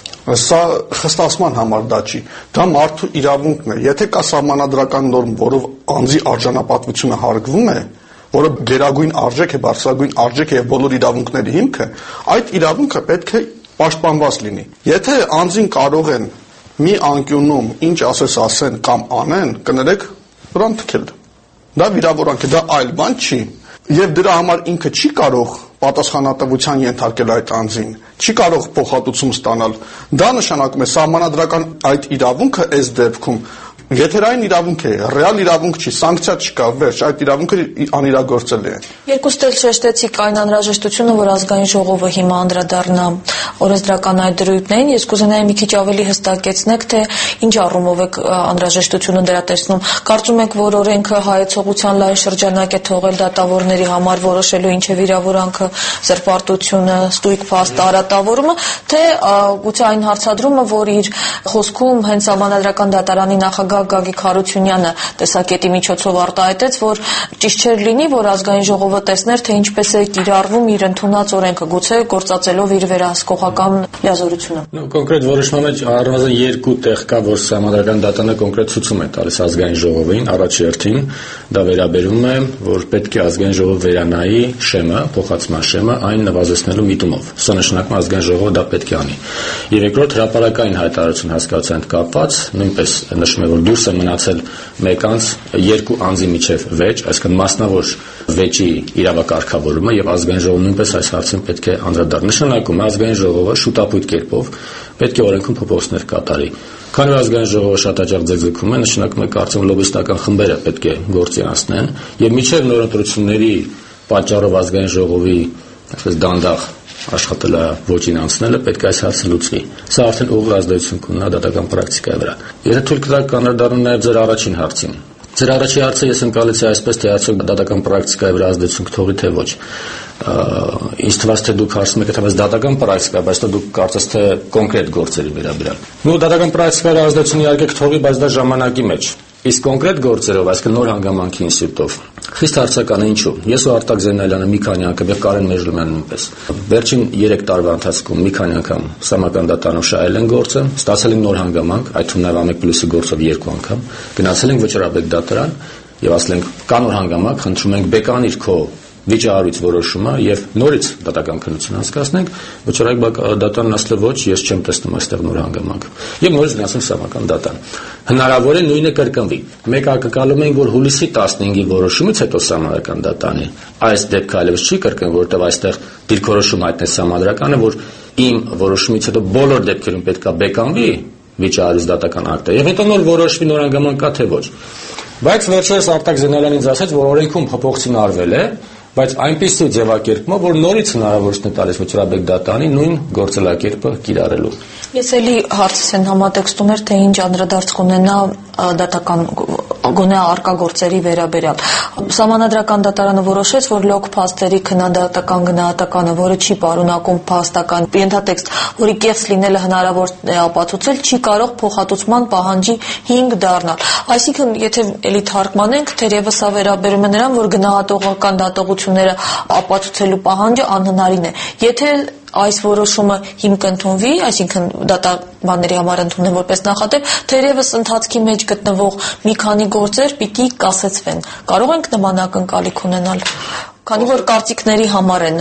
Speaker 10: Սա խստացման համար դա չի, դա մարդու իրավունքն է։ Եթե կա սահմանադրական նորմ, որով անձի արժանապատվությունը հարգվում է, որը գերագույն արժեք է, բարձրագույն արժեք է եւ բոլոր իրավունքների հիմքը, այդ իրավունքը պետք է պաշտպանված լինի։ Եթե անձին կարող են մի անկյունում ինչ ասես ասեն կամ անեն, կներեք, դրան թքել։ Դա վիրավորանք է, դա այլ բան չի։ Եվ դրա համար ինքը չի կարող պատասխանատվության ենթարկել այդ անձին, չի կարող փոխհատուցում ստանալ։ Դա նշանակում է սահմանադրական այդ իրավունքը այս դեպքում եթերային իրավունք է, ռեալ իրավունք չի, սանկցիա չկա, վերջ, այդ իրավունքը անիրագործել է։
Speaker 9: Երկուստ էլ շեշտեցիք այն անհրաժեշտությունը, որ ազգային ժողովը հիմա անդրադառնա օրենսդրական այդ դրույթներին, ես կուզենայի մի քիչ ավելի հստակեցնեք, թե ինչ առումով եք անհրաժեշտությունը դրա տեսնում։ Կարծում եք, որ օրենքը հայեցողության լայն շրջանակ է թողել դատավորների համար որոշելու ինչ է վիրավորանքը, զրպարտությունը, ստույգ փաստ արատավորումը, թե գուցե այն հարցադրումը, որ իր խոսքում հենց Սահմանադրական դատարանի նախագահ Գագիկ Հարությունյանը տեսակետի միջոցով արտահայտեց, որ ճիշտ չէր լինի, որ ազգային ժողովը տեսներ, թե ինչպես է կիրառվում իր ընդունած օրենքը, գուցե գործածելով իր վերահսկողական լիազորությունը։
Speaker 11: Կոնկրետ որոշման մեջ առնվազն երկու տեղ կա, որ Սահմանադրական դատարանը կոնկրետ ցուցում է տալիս ազգային ժողովին, առաջի հերթին դա վերաբերում է, որ պետք է ազգային ժողովը վերանայի շեմը, փոխացման շեմը այն նվազեցնելու միտումով։ Սա նշանակում է ազգային ժողովը դա պետք է անի։ Եվ երկրորդ հրապարակային հայտարարություն հասկացության հետ կապված նույնպես նշում է, որ դուրս է մնացել մեկ անձ երկու անձի միջև վեճ, այսինքն մասնավոր վեճի իրավակարգավորումը եւ ազգային ժողովը նույնպես այս հարցին պետք է անդրադառնա։ Նշանակում է ազգային ժողովը շուտապույտ կերպով պետք է օրենքում փոփոխություններ կատարի։ Քանի որ ազգային ժողովը շատ հաճախ ձգձգում է, նշանակում է կարծում լոբիստական խմբերը պետք է գործի անցնեն եւ միջև նոր ընտրությունների պատճառով ազգային ժողովի այսպես դանդաղ աշխատելա ոչին անցնելը պետք է այս հարցը լուծվի։ Սա արդեն ուղիղ ազդեցություն կունենա դատական պրակտիկայի վրա։ Եթե թույլ կտաք անդրադառնամ նաև ձեր առաջին հարցին։ Ձեր առաջի հարցը ես ընկալեցի այսպես, թե արդյոք դատական պրակտիկայի վրա ազդեցություն կթողի թե ոչ։ Ինձ թվաց, թե դուք հարցում եք թվաց դատական պրակտիկա, բայց դուք կարծես թե կոնկրետ գործերի վերաբերյալ։ Նու դատական պրակտիկայի ազդեցություն իհարկե կթողի, բայց դա ժամանակի մեջ։ Իսկ կոնկրետ գործերով, այսինքն նոր հանգամանքի ինստիտուտով խիստ հարցական է ինչու։ Ես ու Արտակ Զենալյանը մի քանի անգամ եւ Կարեն Մեժլումյանը նույնպես վերջին երեք տարվա ընթացքում մի քանի անգամ Սահմանադրական դատարանով շահել են գործը, ստացել են նոր հանգամանք, այդ թվում նաեւ ամեկ պլյուսի գործով երկու անգամ, գնացել ենք Վճռաբեկ դատարան եւ ասել ենք կա նոր հանգամանք, խնդրում ենք բեկանիր քո վիճահարույց որոշումը եւ նորից դատական քննություն անցկացնենք, Վճռաբեկ դատարանն ասել է ոչ, ես չեմ տեսնում այստեղ նոր հանգամանք։ Եվ նորից գնացել Սահմանադրական դատարան։ Հնարավոր է նույնը կրկնվի։ Մեկ ակնկալում ենք, որ հուլիսի տասնհինգի որոշումից հետո Սահմանադրական դատարանի այս դեպքը այլևս չի կրկնվի, որովհետեւ այստեղ դիրքորոշում հայտնեց Սահմանադրականը, որ իմ որոշումից հետո բոլոր դեպքերում պետք է բեկանվի վիճահարույց դատական ակտը եւ հետո նոր որոշվի նոր հանգամանք կա թե ոչ։ Բայց վերջերս Արտակ Զենալյանն ինձ ասաց, որ օրենքում փոփոխություն արվել է, բայց այնպիսի ձևակերպումը, որ նորից հնարավորություն է տալիս Վճռաբեկ դատարանի նույն գործելակերպը կիրառելու։
Speaker 9: Ես էլի հարցս են համատեքստում էր, թե ինչ անդրադարձ կունենա դատական գոնե արկա գործերի վերաբերյալ։ Սահմանադրական դատարանը որոշեց, որ լոկ փաստերի քննադատական գնահատականը, որը չի պարունակում փաստական ենթատեքստ, որի կեղծ լինելը հնարավոր է ապացուցել, չի կարող փոխհատուցման պահանջի հիմք դառնալ։ Այսինքն, եթե էլի թարգմանենք, թերևս սա վերաբերում է նրան, որ գնահատողական դատողությունները ապացուցելու պահանջը անհնարին է։ Եթե այս որոշումը հիմք ընդունվի, այսինքն դատաբանների համար ընդունեն որպես նախադեպ, թերևս ընթացքի մեջ գտնվող մի քանի գործեր պիտի կասեցվեն։ Կարող ենք նման ակնկալիք ունենալ, քանի որ կարծիքների համար են։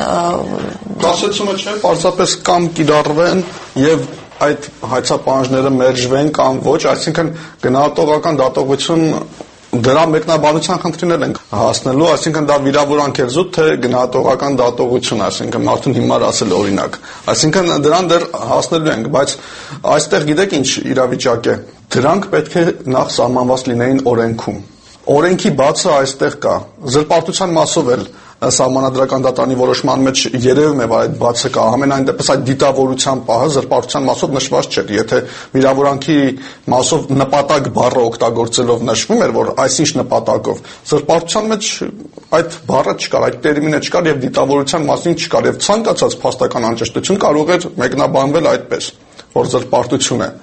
Speaker 10: Կասեցումը չէ, պարզապես կամ կիրառվեն եւ այդ հայցապահանջները մերժվեն կամ ոչ, այսինքն գնահատողական դատողություն դրա մեկնաբանության խնդիրներ ենք հասնելու, այսինքն դա վիրավորանք էր զուտ, թե գնահատողական դատողություն, այսինքն մարդուն հիմար ասել օրինակ, այսինքն դրան դեռ հասնելու ենք, բայց այստեղ գիտեք ինչ իրավիճակ է, դրանք պետք է նախ սահմանված լինեին օրենքում, օրենքի բացը այստեղ կա, զրպարտության մասով էլ Սահմանադրական դատարանի որոշման մեջ երևում է, որ այդ բացը կա, ամենայն դեպս այդ դիտավորության պահը զրպարտության մասով նշված չէր, եթե վիրավորանքի մասով նպատակ բառը օգտագործելով նշվում էր, որ այսինչ նպատակով, զրպարտության մեջ այդ բառը չկար, այդ տերմինը չկար եւ դիտավորության մասին չկար եւ ցանկացած փաստական անճշտություն կարող էր մեկնաբանվել այդպես, որ զրպարտություն է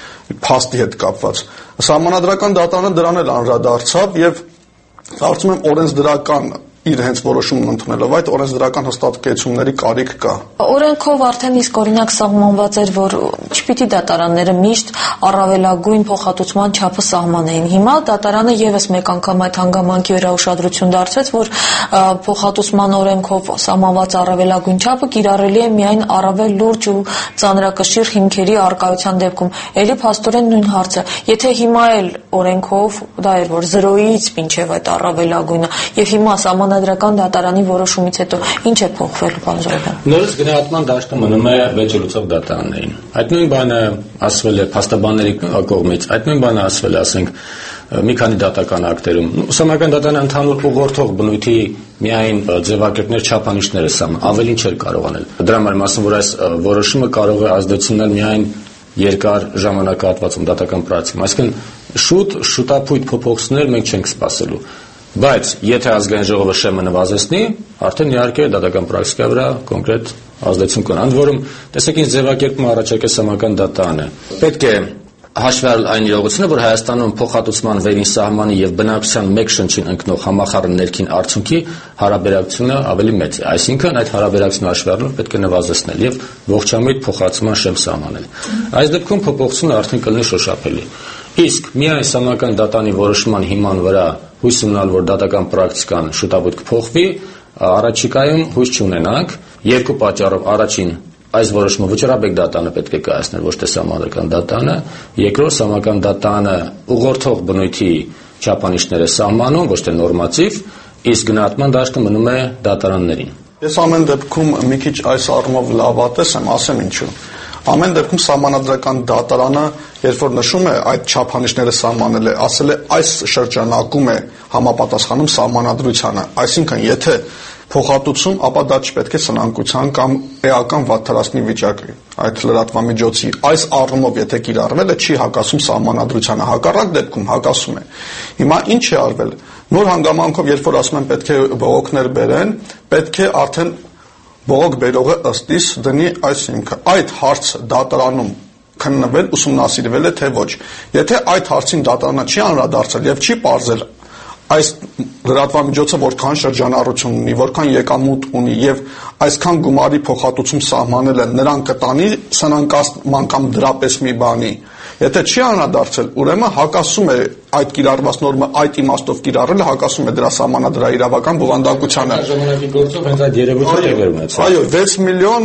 Speaker 10: փաստի հետ կապված։ Սահմանադրական դատարանը դրան էլ անդրադարձավ եւ կարծում եմ օրենսդրական իր հենց որոշումն ընդունելով այդ օրենսդրական հաստատկեցումների կարիք կա։
Speaker 9: Օրենքով արդեն իսկ օրինակ սահմանված էր, որ չպիտի դատարանները միշտ առավելագույն փոխհատուցման չափը սահմանեին։ Հիմա դատարանը եւս մեկ անգամ այդ հանգամանքի վրա ուշադրություն դարձրեց, որ փոխհատուցման օրենքով սահմանված առավելագույն չափը կիրառելի է միայն առավել լուրջ ու ծանրակշիռ հիմքերի արկայության դեպքում։ Էլի փաստորեն նույն հարցը։ Եթե հիմա էլ օրենքով դա էր, որ զրոյից մինչև այդ առավելագույնը, եւ հիմա Սահմանադրական դատարանի որոշումից հետո ինչ է փոխվել, պարոն Զոհրաբյան։ Նորից
Speaker 11: գնահատման դաշտը մնում է վեճելուծող դատարաններին։ Այդ նույն բանը ասվել է փաստաբանների կողմից, այդ նույն բանը ասվել է, ասենք, մի քանի դատական ակտերում։ Սահմանադրական դատարանը ընդհանուր ուղղորդող բնույթի միայն ձևակերպներ չափանիշներ է սահմանում, ավելին չէր կարող անել։ Դրա համար եմ ասում, որ այս որոշումը կարող է ազդեցությունել միայն երկար ժամանակահատվածում դատական պրակտիկայում, այսինքն շուտ շուտապույտ փոփոխություններ մենք չենք սպասելու։ Բայց եթե ազգային ժողովը շեմը նվազեցնի, արդեն իհարկե դատական պրակտիկայի վրա կոնկրետ ազդեցություն կունենա։ Ընդ որում, տեսեք ինչ ձևակերպում առաջարկել Սահմանադրական դատարանը։ Պետք է հաշվի առնել այն իրողությունը, որ Հայաստանում փոխհատուցման վերին սահմանի եւ բնակչության մեկ շնչին ընկնող համախառն ներքին արդյունքի հարաբերակցությունը ավելի մեծ է։ Այսինքն այդ հարաբերակցությունը հաշվի առնելով պետք է նվազեցնել եւ ողջամիտ փոխհատուցման շեմ սահմանել։ Այս դեպքում փոփոխությունը արդեն կլինի շոշափելի։ Իսկ միայն Սահմանադրական դատարանի որոշման հիման վրա հույս ունենալ, որ դատական պրակտիկան շուտապույտ կփոխվի, առաջիկայում հույս չունենանք երկու պատճառով։ Առաջին, այս որոշումը վճռաբեկ դատանը պետք է կայացներ, ոչ թե սահմանադրական դատանը, երկրորդ սահմանադրական դատանը ուղղորդող բնույթի չափանիշները սահմանում, ոչ թե նորմատիվ, իսկ գնահատման դաշտը մնում է դատարաններին։
Speaker 10: Ես ամեն դեպքում մի քիչ այս առումով լավատես եմ, ասեմ ինչու։ Ամեն դեպքում սահմանադրական դատարանը, երբ որ նշում է այդ չափանիշները սահմանել է, ասել է այս շրջանակում է համապատասխանում սահմանադրությանը, այսինքն եթե փոխհատուցում, ապա դա չպետք է սնանկության կամ էական վատթարացնի վիճակի։ Այդ լրատվամիջոցի այս առումով եթե կիրառվել է, չի հակասում սահմանադրությանը, հակառակ դեպքում հակասում է։ Հիմա ինչ է արվել։ Նոր հանգամանքով, երբ որ ասում են պետք է բողոքներ բերեն, պետք է արդեն բողոք բերողը ըստ իս դնի այս հիմքը։ Այդ հարցը դատարանում քննվել, ուսումնասիրվել է թե ոչ։ Եթե այդ հարցին դատարանը չի անդրադարձել եւ չի պարզել այս լրատվամիջոցը որքան շրջանառություն ունի, որքան եկամուտ ունի եւ այսքան գումարի փոխհատուցում սահմանել է, նրան կտանի սնանկացման կամ դրապես մի բանի։ Եթե չի անդրադարձել, ուրեմն հակասում է այդ կիրառված նորմը, այդ իմաստով կիրառելը հակասում է դրա սահմանադրաիրավական բովանդակությանը։
Speaker 11: Ժամանակի գործով հենց այդ երևույթը տեղի ունեցավ։
Speaker 10: Այո, վեց միլիոն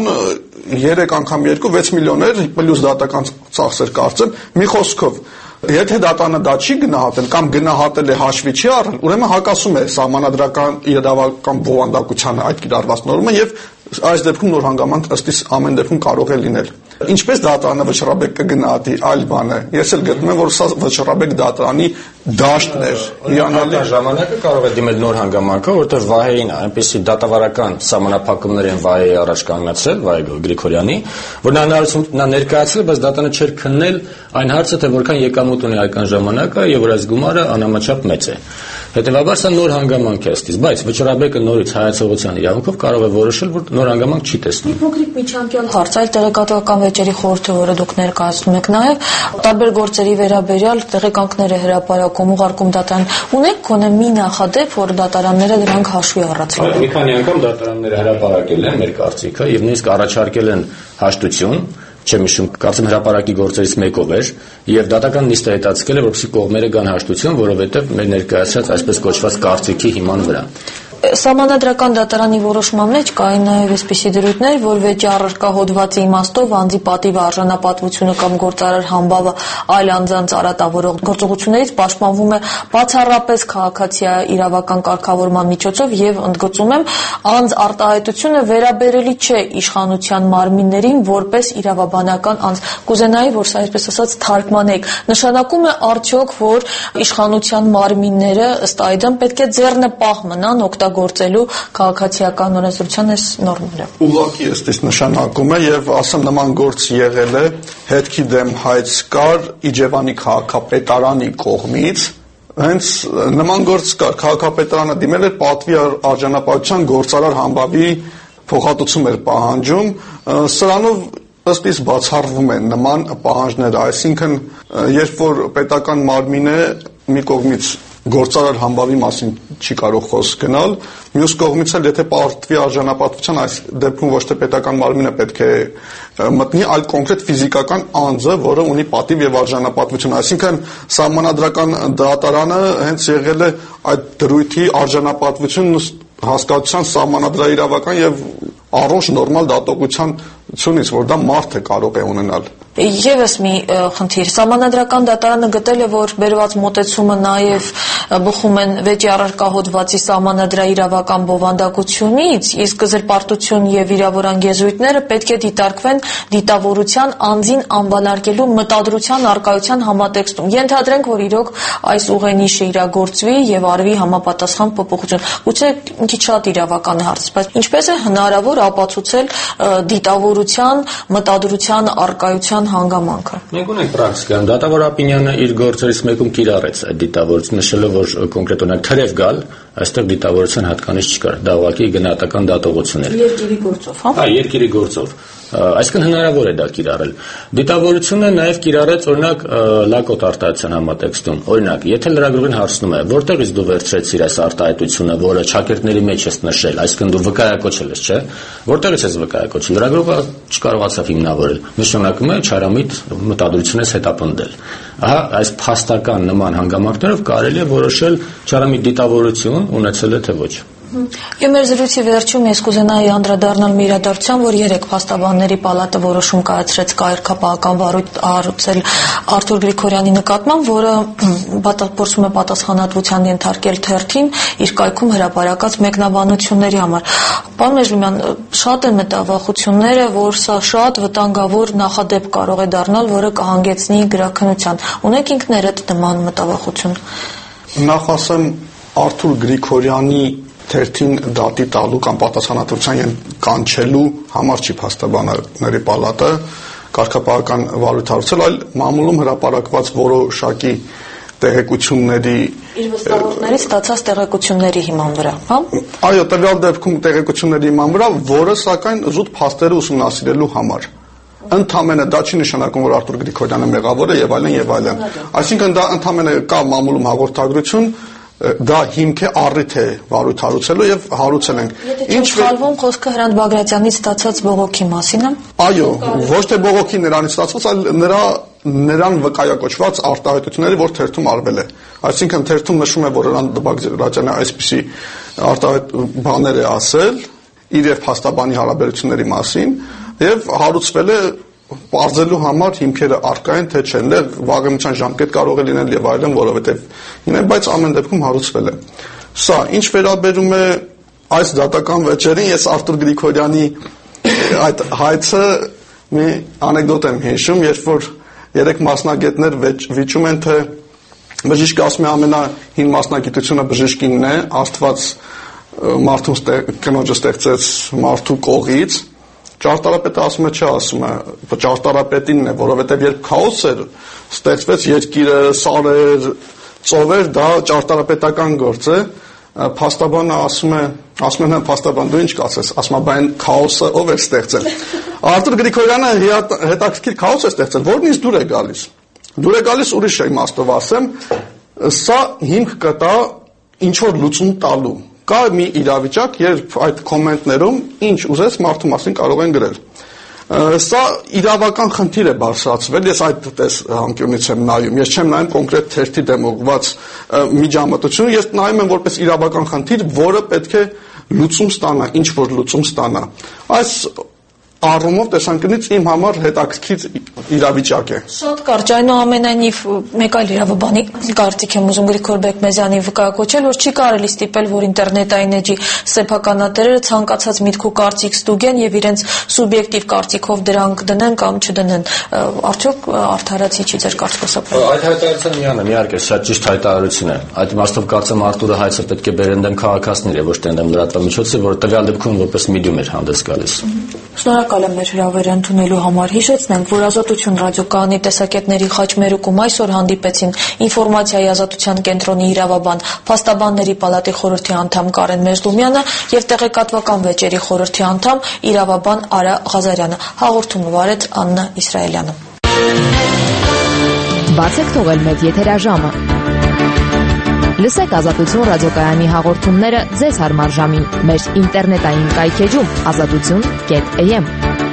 Speaker 10: երեք անգամ երկու վեց միլիոներ պլյուս դատական ծախսեր կարծեմ, մի խոսքով եթե դատանը դա չի գնահատել կամ գնահատել է հաշվի չի առել, ուրեմն հակասում է սահմանադրական իրավական բովանդակությանը այդ կիրառված նորմը եւ այս դեպքում նոր հանգամանք ըստ իս ամեն դեպքում կարող է լինել։ Ինչպես դատարանը վճռաբեկ կգնահատի այլ բան է։ Ես էլ գտնում եմ, որ սա վճռաբեկ դատարանի դաշտն էր։ Հիանալի
Speaker 11: ժամանակը կարող է դիմել նոր հանգամանքը, որտեղ Վահեին այնպեսի դատավարական սահմանափակումներ են Վահեի առաջ կանգնացրել, Վահե Գրիգորյանի, որ նա հնարավորություն նա ներկայացրել, բայց դատանը չէր քննել այն հարցը, թե որքան եկամուտ ունի այկան ժամանակը եւ որ այս գումարը անհամաչափ մեծ է։ Հետևաբար սա նոր հանգամանք է ըստ իս, բայց վճռաբեկը նորից հայացողության իրավունքով կարող է որոշել, որ նոր հանգամանք չի տեսնում։
Speaker 9: Մի փոքրիկ միջանկյալ հարց, այլ տեղեկատվական վեճերի խորհուրդը, որը դուք ներկայացնում եք, նաև տարբեր գործերի վերաբերյալ տեղեկանքներ է հրապարակում, ուղարկում դատարան։ Ունեք գոնե մի նախադեպ, որ դատարանները դրանք հաշվի առածել են։
Speaker 11: Մի քանի անգամ դատարանները հրապարակել են մեր կարծիքը եւ նույնիսկ առաջարկել են հաշտություն, չեմ հիշում, կարծեմ հրապարակի գործերից մեկով էր, եւ դատական նիստը հետաձգել է, որպեսզի կողմերը գան հաշտություն, որովհետեւ մեր ներկայացած այսպես կոչված կարծիքի հիման վրա։
Speaker 9: Սահմանադրական դատարանի որոշման մեջ կային նաև այսպիսի դրույթներ, որ վեճի առարկա հոդվածի իմաստով անձի պատիվը, արժանապատվությունը կամ գործարար համբավը այլ անձանց արատավորող գործողություններից պաշտպանվում է բացառապես քաղաքացիական իրավական կարգավորման միջոցով եւ ընդգծում եմ, անձ արտահայտությունը վերաբերելի չէ իշխանության մարմիններին որպես իրավաբանական անձ։ Կուզենայի, որ սա այսպես ասած թարգմանեք, նշանակում է արդյոք, որ իշխանության մարմինները ըստ այդմ պետք է ձեռնպահ մնան գործելու քաղաքացիական օրենսդրության այս նորմերը։
Speaker 10: Ուղղակի ըստ նշանակում է եւ ասեմ նման գործ եղել է հետքի դեմ հայց կար Իջևանի քաղաքապետարանի կողմից հենց նման գործ կար քաղաքապետարանը դիմել էր պատվի արժանապատվության գործարար համբավի փոխհատուցում էր պահանջում սրանով ըստ իս բացառվում են նման պահանջները այսինքն երբ որ պետական մարմին է մի կողմից գործարար համբավի մասին չի կարող խոսք գնալ, մյուս կողմից էլ եթե պարտվի արժանապատվության այս դեպքում ոչ թե պետական մարմինը պետք է մտնի, այլ կոնկրետ ֆիզիկական անձը, որը ունի պատիվ եւ արժանապատվություն, այսինքն սահմանադրական դատարանը հենց եղել է այդ դրույթի արժանապատվություն հասկացության սահմանադրաիրավական եւ առողջ նորմալ դատողությունից, որ դա մարդ է կարող է ունենալ։
Speaker 9: Եվս մի խնդիր, սահմանադրական դատարանը գտել է, որ բերված մոտեցումը նաև բխում են վեճի առարկա հոդվածի սահմանադրաիրավական բովանդակությունից, իսկ զրպարտություն եւ վիրավորան գեզույթները պետք է դիտարկվեն դիտավորության անձին անվանարկելու մտադրության արկայության համատեքստում։ Ենթադրենք, որ իրոք այս ուղենիշը իրագործվի եւ արվի համապատասխան փոփոխություն։ Գուցե մի քիչ շատ իրավական հարց, բայց ինչպես է հնարավոր ապացուցել դիտավորության մտադրության արկայության հանգամանքը։
Speaker 11: Մենք ունենք պրակտիկան, դատավոր Ապինյանը իր գործերից մեկում կիրառեց այդ դիտավորությունը, նշելով, որ կոնկրետ օրինակ թրև գալ, այստեղ դիտավորության հատկանիշ չկար, դա ուղղակի գնահատական դատողություն էր։
Speaker 9: Երկիրի գործով, հա։
Speaker 11: Հա, երկիրի գործով։ Այսինքն հնարավոր է դա կիրառել։ Դիտավորությունը նաև կիրառեց օրինակ լակոտ արտահայտության համատեքստում։ Օրինակ, եթե լրագրողին հարցնում է, որտեղից դու վերցրեցիր այս արտահայտությունը, որը շակերտների մեջ ես նշել, այսինքն դու վկայակոչել ես, չէ՞։ Որտեղից ես վկայակոչել։ Լրագրողը չկարողացավ հիմնավորել։ Նշանակում է չարամիտ մտադրություն ես հետապնդել։ Ահա այս փաստական նման հանգամանքներով կարելի է որոշել չարամիտ դիտավորություն ունեցել է թե ոչ։
Speaker 9: Եվ մեր զրույցի վերջում ես կուզենայի անդրադառնալ մի իրադարձության, որ երեք փաստաբանների պալատը որոշում կայացրեց կայարքապահական վարույթ առուցել Արթուր Գրիգորյանի նկատմամբ, որը փորձում է պատասխանատվության ենթարկել թերթին իր կայքում հրապարակած մեկնաբանությունների համար։ Պարոն Մեժլումյան, շատ են մտավախությունները, որ սա շատ վտանգավոր նախադեպ կարող է դառնալ, որը կհանգեցնի գրաքննության։ Ունեք ինքներդ նման մտավախություն։
Speaker 10: Նախ ասեմ, Արթուր Գրիգորյանի թերթին դատի տալու կամ պատասխանատվության կանչելու համար չի փաստաբանների պալատը կարգապահական վարույթ հարուցել, այլ մամուլում հրապարակված որոշակի տեղեկությունների
Speaker 9: իր վստահողներից ստացած տեղեկությունների հիման վրա, հա?
Speaker 10: Այո, տվյալ դեպքում տեղեկությունների հիման վրա, որը սակայն զուտ փաստերը ուսումնասիրելու համար։ Ընդամենը դա չի նշանակում, որ Արթուր Գրիգորյանը մեղավոր է եւ այլն եւ այլն։ Այսինքն դա ընդամենը կա մամուլում հաղորդագրություն, դա հիմք է առիթ է վարույթ հարուցելու եւ հարուցել ենք։
Speaker 9: Ինչ խալվում խոսքը Հրանտ Բագրատյանից ստացած բողոքի մասին է։
Speaker 10: Այո, ոչ թե բողոքի նրանից ստացված, այլ նրա նրան վկայակոչված արտահայտությունների, որ թերթում արվել է։ Այսինքն թերթում նշում է, որ Հրանտ Բագրատյանը այսպիսի արտահայտ բաներ է ասել իր եւ փաստաբանի հարաբերությունների մասին եւ հարուցվել է պարզելու համար հիմքերը առկա են, թե չեն, վաղեմության ժամկետ կարող է լինել եւ այլն, որովհետեւ ինեն, բայց ամեն դեպքում հարուցվել է։ Սա ինչ վերաբերում է այս դատական վեճերին, ես Արթուր Գրիգորյանի այդ հայցը մի անեկդոտ եմ հիշում, երբ որ երեք մասնագետներ վիճում են, թե բժիշկը ասում է ամենահին մասնագիտությունը բժշկինն է, Աստված մարդուն կնոջը ստեղծեց մարդու կողից, ճարտարապետը ասում է, չի ասում է, ճարտարապետինն է, որովհետև երբ քաոս էր, ստեղծվեց երկիրը, սարեր, ծովեր, դա ճարտարապետական գործ է, փաստաբանը ասում է, ասում են, փաստաբան, դու ինչ կասես, ասում է, բայն քաոսը ով է ստեղծել։ Արթուր Գրիգորյանը հետաքրքիր քաոս է ստեղծել, որն ինձ դուր է գալիս։ Դուր է գալիս ուրիշ իմաստով ասեմ, սա հիմք կտա ինչ որ լուծում տալու։ Կա մի իրավիճակ, երբ այդ կոմենտներում ինչ ուզես մարդու մասին կարող են գրել։ Սա իրավական խնդիր է բարձրացվել, ես այդ տես համկյունից եմ նայում, ես չեմ նայում կոնկրետ թերթի դեմ ուղղված միջամտություն, ես նայում եմ որպես իրավական խնդիր, որը պետք է լուծում ստանա, ինչ որ լուծում ստանա։ Այս առումով տեսանկյունից իմ համար հետաքրքիր իրավիճակ է։
Speaker 9: Շատ կարճ, այնուամենայնիվ մեկ այլ իրավաբանի կարծիք եմ ուզում Գրիգոր Բեկմեզյանի վկայակոչել, որ չի կարելի ստիպել, որ ինտերնետային էջի սեփականատերերը ցանկացած միտք ու կարծիք ստուգեն եւ իրենց սուբյեկտիվ կարծիքով դրանք դնեն կամ չդնեն։ Արդյոք արդարացի չի ձեր կարծիքոսապը։
Speaker 11: Այդ հայտարարությունը միանը իհարկե շատ ճիշտ հայտարարություն է։ Այդ իմաստով կարծեմ Արտուրը հայցը պետք է բերեն դեմ քաղաքացիների, ոչ թե դեմ լրատվամիջոցի, որ տվյալ դեպքում որպես մեդիում էր հանդես գալիս։
Speaker 9: Շնորհակալ եմ մեր հրավերը ընդունելու համար։ Հիշեցնենք, որ Ազատություն ռադիոկայանի տեսակետների խաչմերուկում այսօր հանդիպեցին Ինֆորմացիայի ազատության կենտրոնի իրավաբան, Փաստաբանների պալատի խորհրդի անդամ Կարեն Մեժլումյանը եւ տեղեկատվական վեճերի խորհրդի անդամ իրավաբան Արա Ղազարյանը։ Հաղորդումը վարեց Աննա Իսրայելյանը։
Speaker 12: Բացեք թողել մեծ եթերաժամը։ Լսեք Ազատություն ռադիոկայանի հաղորդումները ձեզ հարմար ժամին մեր ինտերնետային կայքեջում ազատություն կետ am։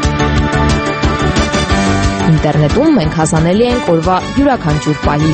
Speaker 12: Ինտերնետում մենք հասանելի ենք օրվա յուրաքանչյուր պահի։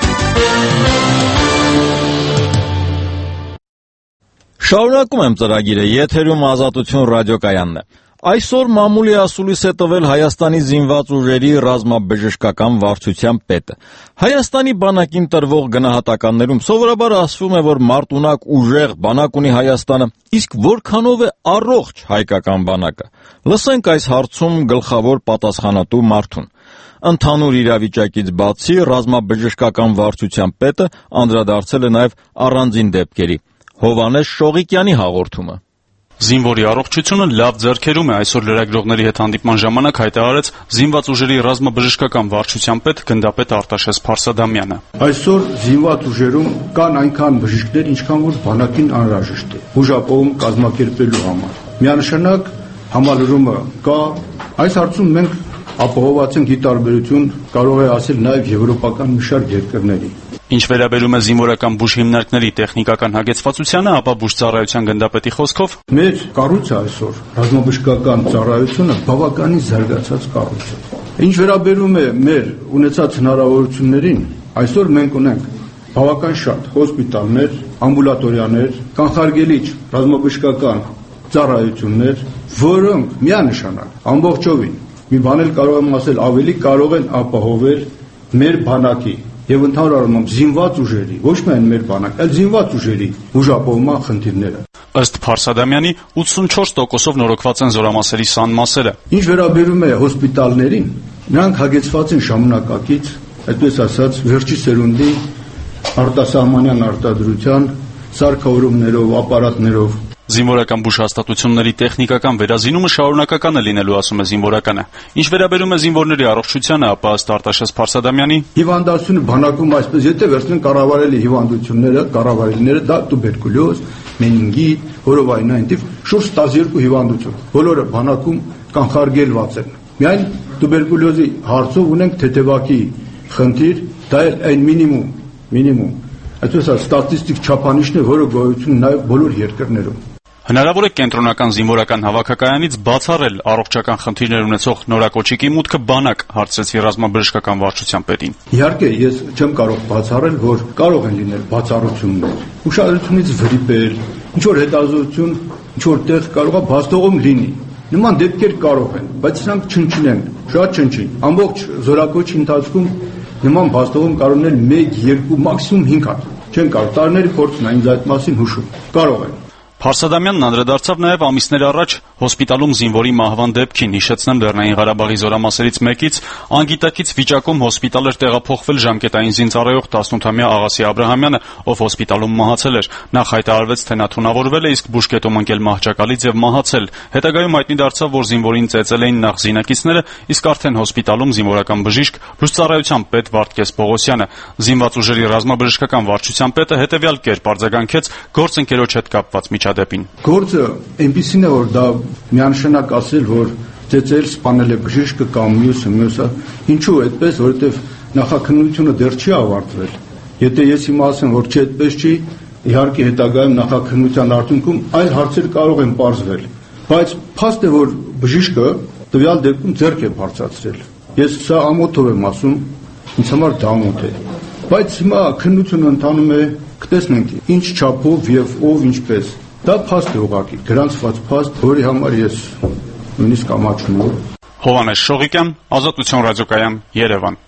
Speaker 1: Շարունակում եմ ծրագիրը, եթերում Ազատություն ռադիոկայանն է։ Այսօր մամուլի ասուլիս է տվել Հայաստանի զինված ուժերի ռազմաբժշկական վարչության պետը։ Հայաստանի բանակին տրվող գնահատականներում սովորաբար ասվում է, որ մարտունակ ուժեղ բանակ ունի Հայաստանը, իսկ որքանով է առողջ հայկական բանակը։ Լսենք այս հարցում գլխավոր պատասխանատու մարդուն։ Ընդհանուր իրավիճակից բացի ռազմաբժշկական վարչության պետը անդրադարձել է նաև առանձին դեպքերի։ Հովհաննես Շողիկյանի հաղորդումը։
Speaker 13: Զինվորի առողջությունը լավ ձեռքերում է, այսօր լրագրողների հետ հանդիպման ժամանակ հայտարարեց զինված ուժերի ռազմաբժշկական վարչության պետ գնդապետ Արտաշես Փարսադամյանը։
Speaker 14: Այսօր զինված ուժերում կան այնքան բժիշկներ, ինչքան որ բանակին անհրաժեշտ է ուժապոհում կազմակերպելու համար։ Միանշանակ համալրումը կա։ Այս հարցում մենք ապահովված ենք ի տարբերություն կարող է ասել նաև եվրոպական մի շարք երկրների։
Speaker 13: Ինչ վերաբերում է զինվորական բուժ հիմնարկների տեխնիկական հագեցվածությանը, ապա բուժծառայության գնդապետի խոսքով
Speaker 14: մեր կառույցը այսօր ռազմաբժշկական ծառայությունը բավականին զարգացած կառույց է։ Ինչ վերաբերում է մեր ունեցած հնարավորություններին, այսօր մենք ունենք բավական շատ հոսպիտալներ, ամբուլատորիաներ, կանխարգելիչ ռազմաբժշկական ծառայություններ, որոնք միանշանակ ամբողջովին մի բան էլ կարող եմ ասել, ավելի կարող են ապահովել մեր բանակի եւ ընդհանուր առմամբ զինված ուժերի, ոչ միայն մեր բանակ, այլ զինված ուժերի ուժապահովման խնդիրները։
Speaker 13: Ըստ Փարսադամյանի ութսունչորս տոկոսով նորոգված են զորամասերի սանմասերը։
Speaker 14: Ինչ վերաբերում է հոսպիտալներին, նրանք հագեցված են ժամանակակից, այդպես ասած, վերջի սերունդի արտասահմանյան արտադրության սարքավորումներով, ապարատներով։
Speaker 13: Զինվորական բուժհաստատությունների տեխնիկական վերազինումը շարունակական է լինելու, ասում է զինվորականը։ Ինչ վերաբերում է զինվորների առողջությանը, ապա ըստ Արտաշես Փարսադամյանի
Speaker 14: հիվանդությունը բանակում այսպես եթե վերցնեն կառավարելի հիվանդությունները, կառավարելիները, դա տուբերկուլյոզ, մենինգիտ, հորովայնային տիպ, շուրջ տասներկու հիվանդություն։ Բոլորը բանակում կանխարգելված են։ Միայն տուբերկուլյոզի հարցով ունենք թեթևակի խնդիր, դա էլ այն մինիմում, մինիմում Այսպես ստատիստիկ չափանիշն է, որը գոյություն ունի նաև բոլոր երկրներում։
Speaker 13: Հնարավոր է կենտրոնական զինվորական հավաքակայանից բացառել առողջական խնդիրներ ունեցող նորակոչիկի մուտքը բանակ, հարցրեցի ռազմաբժշկական վարչության պետին։
Speaker 14: Իհարկե, ես չեմ կարող բացառել, որ կարող են լինել բացառություններ։ Ուշադրությունից վրիպել, ինչ որ հետազոտություն, ինչ որ տեղ կարող է բաստողում լինի։ Նման դեպքեր կարող են, բայց նրանք չնչին, շատ չնչին։ Ամբողջ զորակոչի ընթացքում նման բաստողում կարող են մեկ, երկու, մաքսիմում հինգ հատ։ Չեն կարող, տարիների փորձն է ինձ այդ մասին հուշում։ Կարող են։
Speaker 13: Փարսադամյանն անդրադարձավ նաև ամիսներ առաջ հոսպիտալում զինվորի մահվան դեպքին, հիշեցնեմ Լեռնային Ղարաբաղի զորամասերից մեկից անգիտակից վիճակում հոսպիտալ էր տեղափոխվել ժամկետային զինծառայող տասնութամյա Աղասի Աբրահամյանը, ով հոսպիտալում մահացել էր։ Նախ հայտարարվեց, թե նա թունավորվել է, իսկ բուժկետում ընկել մահճակալից եւ մահացել։ Հետագայում հայտնի դարձավ, որ զինվորին ծեծել էին նախ զինակիցները, իսկ արդեն հոսպիտալում զինվորական բժիշկ բուժծառայության պետ Վարդգես Պողոսյանը։ Զինված ուժերի ռազմաբժշկական վարչության պետը հետեւյալ կերպ արձագանքեց գործընկերոջ հետ կապված միջադեպին։
Speaker 14: Գործը այնպիսին է, որ դա միանշանակ ասել, որ ծեծել, սպանել է բժիշկը կամ մյուսը, մյուսը, ինչու այդպես, որովհետև նախաքննությունը դեռ չի ավարտվել։ Եթե ես հիմա ասեմ, որ չի այդպես չի, իհարկե հետագայում նախաքննության արդյունքում այլ հարցեր կարող են պարզվել, բայց փաստ է, որ բժիշկը տվյալ դեպքում ձեռք է բարձրացրել։ Ես սա ամոթով եմ ասում, ինձ համար դա ամոթ է։ Բայց հիմա քննությունը ընթանում է, կտեսնենք ինչ չափով եւ ով ինչպես։ Դա փաստ է ուղղակի, գրանցված փաստ, որի համար ես նույնիսկ ամաչում եմ։
Speaker 13: Հովհաննես Շողիկյան, Ազատություն ռադիոկայան, Երևան։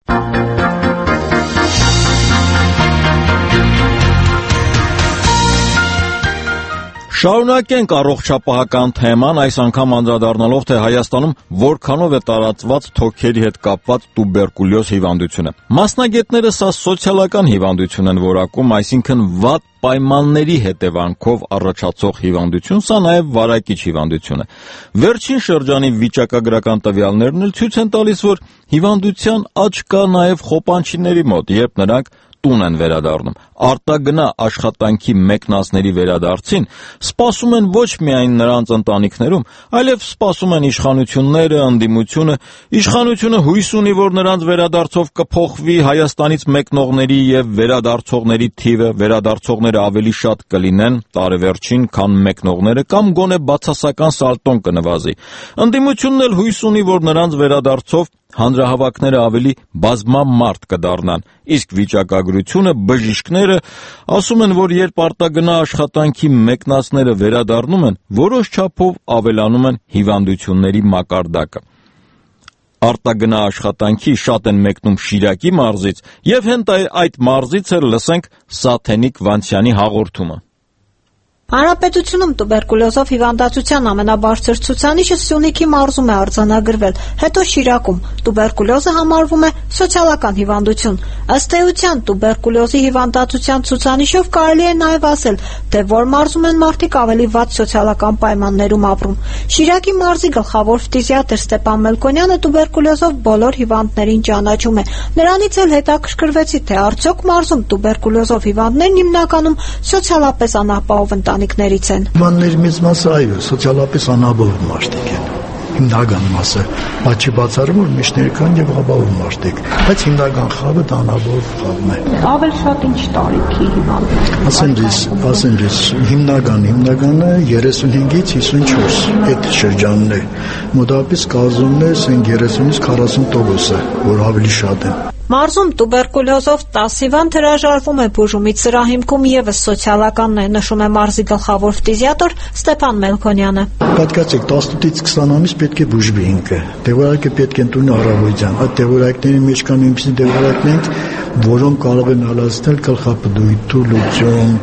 Speaker 1: Շարունակենք առողջապահական թեման, այս անգամ անդրադառնալով, թե Հայաստանում որքանով է տարածված թոքերի հետ կապված տուբերկուլյոզ հիվանդությունը։ Մասնագետները սա սոցիալական հիվանդություն են որակում, այսինքն վատ պայմանների հետևանքով առաջացող հիվանդություն, սա նաև վարակիչ հիվանդություն է։ Վերջին շրջանի վիճակագրական տվյալներն էլ ցույց են տալիս, որ հիվանդության աճ կա նաև խոպանչիների մոտ, երբ նրանք տուն են վերադառնում։ Արտագնա աշխատանքի մեկնածների վերադարձին սպասում են ոչ միայն նրանց ընտանիքներում, այլև սպասում են իշխանությունները, ընդդիմությունը։ Իշխանությունը հույս ունի, որ նրանց վերադարձով կփոխվի Հայաստանից մեկնողների եւ վերադարձողների թիվը, վերադարձողները ավելի շատ կլինեն տարեվերջին, քան մեկնողները, կամ գոնե բացասական սալտոն կնվազի։ Ընդդիմությունն էլ հույս ունի, որ նրանց վերադարձով հանրահավաքները ավելի բազմամարդ կդառնան, իսկ վիճակագրությունը, բժիշկները ասում են, որ երբ արտագնա աշխատանքի մեկնածները վերադառնում են, որոշ չափով ավելանում են հիվանդությունների մակարդակը։ Արտագնա աշխատանքի շատ են մեկնում Շիրակի մարզից, եւ հենց այդ մարզից էլ լսենք Սաթենիկ Վանցյանի հաղորդումը։
Speaker 15: Հանրապետությունում տուբերկուլյոզով հիվանդացության ամենաբարձր ցուցանիշը Սյունիքի մարզում է արձանագրվել, հետո Շիրակում։ Տուբերկուլյոզը համարվում է սոցիալական հիվանդություն։ Ըստ էության, տուբերկուլյոզի հիվանդացության ցուցանիշով կարելի է նաև ասել, թե որ մարզում են մարդիկ ավելի վատ սոցիալական պայմաններում ապրում։ Շիրակի մարզի գլխավոր ֆտիզիատր Ստեփան Մելքոնյանը տուբերկուլյոզով բոլոր հիվանդներին ճանաչում է։ Նրանից էլ հետաքրքրվեցի, թե արդյոք մարզում տուբերկուլյոզով հիվանդներն հիմնականում սոցիալապես անապահով ընտանիքներից են։
Speaker 16: Հիվանդների մեծ մասը այո, սոցիալապես անապահով մարդիկ են։ Հիմնական մասը, բայց չի բացառում, որ մեջները կան եւ ապահով մարդիկ, բայց հիմնական խավը դա անապահով խավն է։
Speaker 15: Ավել շատ ինչ տարիքի հիվանդներ։
Speaker 16: Ասենք ես, ասենք ես, հիմնական, հիմնականը երեսունհինգից հիսունչորս այդ շրջանն է։ Մոտավորապես կազմում է ասենք երեսունից քառասուն տոկոսը, որ ավելի շատ է։
Speaker 15: Մարզում տուբերկուլյոզով տասը հիվանդ հրաժարվում է բուժումից, սրա հիմքում եւս սոցիալականն է, նշում է մարզի գլխավոր ֆտիզիատոր Ստեփան Մելքոնյանը։
Speaker 16: Պատկացեք, տասնութից քսան ամիս պետք է բուժվի ինքը։ Դեղորայքը պետք է տունը առավոտյան։ Այդ դեղորայքների մեջ կան նույնիսկ դեղորայքներ, որոնք կարող են հալածել գլխապտույտ, թուլություն,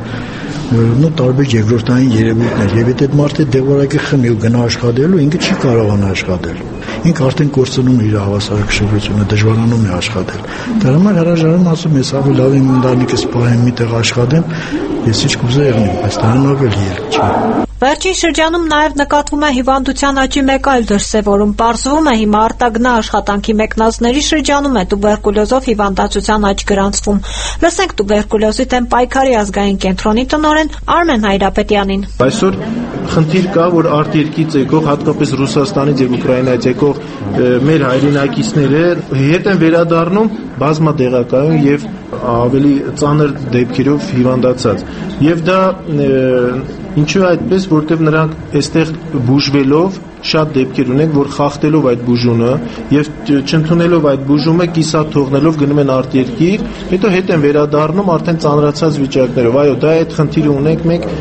Speaker 16: նո տարբեր երկրորդային երևույթներ, եւ եթե մարդը դեղորայքը խմի ու գնա աշխատելու, ինքը չի կարողանա աշխատել։ Ինքը արդեն կորցնում է իր հավասարակշռությունը, դժվարանում է աշխատել։ Դրա համար հրաժարում ասում ես, ավելի լավ է ընտանիքս պահեմ միտեղ աշխատեմ, ես ինչ կուզեի եղնեմ, բայց դա ավելի ելք չի։
Speaker 15: Վերջին շրջանում նաև նկատվում է հիվանդության աճի մեկ այլ դրսևորում։ Պարզվում է հիմա արտագնա աշխատանքի մեկնածների շրջանում է տուբերկուլյոզով հիվանդացության աճ գրանցվում։ Լսենք տուբերկուլյոզի դեմ պայքարի ազգային կենտրոնի տնօրեն Արմեն Հայրապետյանին։
Speaker 17: Այսօր խնդիր կա, որ արտերկից եկող, հատկապես Ռուսաստանից եւ Ուկրաինայից եկող մեր հայրենակիցները հետ են վերադառնում բազմադեղակայուն եւ ավելի ծանր դեպքերով հիվանդացած։ Եվ դա ինչու է այդպես, որտեղ նրանք այստեղ բուժվելով շատ դեպքեր ունեն, որ խախտելով այդ բուժումը եւ չընդունելով այդ բուժումը, կիսատ թողնելով գնում են արտերկիր, հետո հետ են վերադառնում արդեն ծանրացած վիճակներով։ Այո, դա այդ խնդիրը ունենք մենք,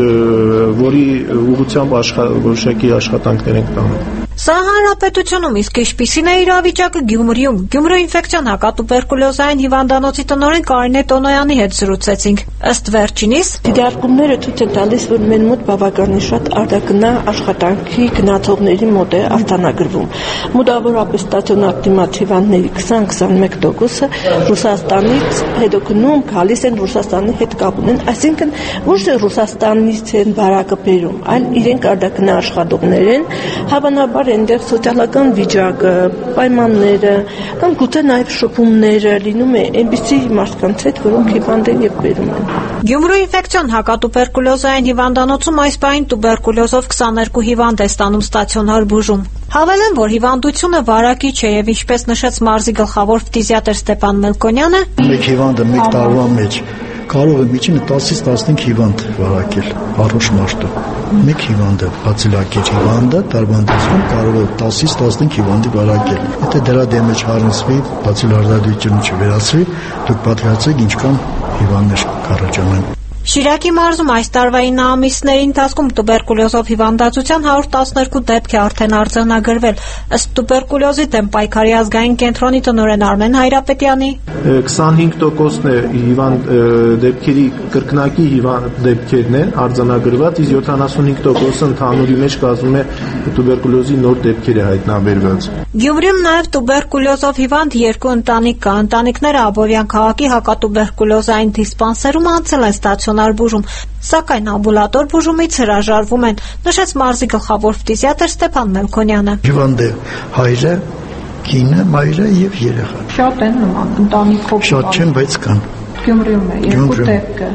Speaker 17: որի ուղղությամբ որոշակի աշխատանքներ ենք տանում։
Speaker 15: Սա հանրապետությունում, իսկ ինչպիսին է իրավիճակը Գյումրիում։ Գյումրու ինֆեկցիոն հակատուբերկուլյոզային հիվանդանոցի տնօրեն Կարինե Տոնոյանի հետ զրուցեցինք։ Ըստ վերջինիս,
Speaker 18: դիտարկումները ցույց են տալիս, որ մեր մոտ բավականին շատ արտագնա աշխատանքի գնացողների մոտ է արտանագրվում։ Մոտավորապես ստացիոնար դիմաց հիվանդների քսան քսանմեկ տոկոսը Ռուսաստանից հետոգնում գալիս են, Ռուսաստանի հետ կապ ունեն, այսինքն ոչ թե Ռուսաստանից են բարակը բերում, այլ իրենք արտագնա աշխատողներ են, հավանաբար այնտեղ սոցիալական վիճակը, պայմանները, կամ գուցե նաև շփումները լինում է այնպիսի մարդկանց հետ, որոնք հիվանդ են եւ բերում են։
Speaker 15: Գյումրու ինֆեկցիոն հակատուբերկուլյոզային հիվանդանոցում այս պահին տուբերկուլյոզով քսաներկու հիվանդ է ստանում ստացիոնար բուժում։ Հավելեմ, որ հիվանդությունը վարակիչ է եւ ինչպես նշեց մարզի գլխավոր ֆտիզիատոր Ստեփան Մելքոնյանը,
Speaker 16: մեկ հիվանդը մեկ տարվա մեջ կարող է միջինը տասից տասնհինգ հիվանդ վարակել առողջ մարդու։ Մեկ հիվանդը, բացիլակեր հիվանդը տարվա ընթացքում կարող է տասից տասնհինգ հիվանդի վարակել։ Եթե դրա դեմը չառնցվի, բացիլարդարությունը չվերացվի, դուք պատկերացրեք ինչքան հիվանդներ կառաջանան։
Speaker 15: Շիրակի մարզում այս տարվա ինը ամիսների ընթացքում տուբերկուլյոզով հիվանդացության հարյուր տասներկու դեպք է արդեն արձանագրվել։ Ըստ տուբերկուլյոզի դեմ պայքարի ազգային կենտրոնի տնօրեն Արմեն Հայրապետյանի,
Speaker 17: քսանհինգ տոկոսն է հիվանդ դեպքերի կրկնակի հիվանդ դեպքերն են արձանագրված, իսկ յոթանասունհինգ տոկոսը ընդհանուրի մեջ կազմում է տուբերկուլյոզի նոր դեպքեր է հայտնաբերված։
Speaker 15: Գյումրիում նաև տուբերկուլյոզով հիվանդ երկու ընտանիք կա։ Ընտանիքները Աբովյան քաղաքի հակատուբերկուլյոզային դիսպանսերում անցել են ստացիոնար բուժում, սակայն ամբուլատոր բուժումից հրաժարվում են, նշեց մարզի գլխավոր ֆտիզիատոր Ստեփան Մելքոնյանը։
Speaker 16: Հիվանդը հայրը, կինը, մայրը եւ երեխան։
Speaker 15: Շատ են նման ընտանիքով։
Speaker 16: Շատ չեն, բայց կան։
Speaker 15: Գյումրիում է երկու դեպքը։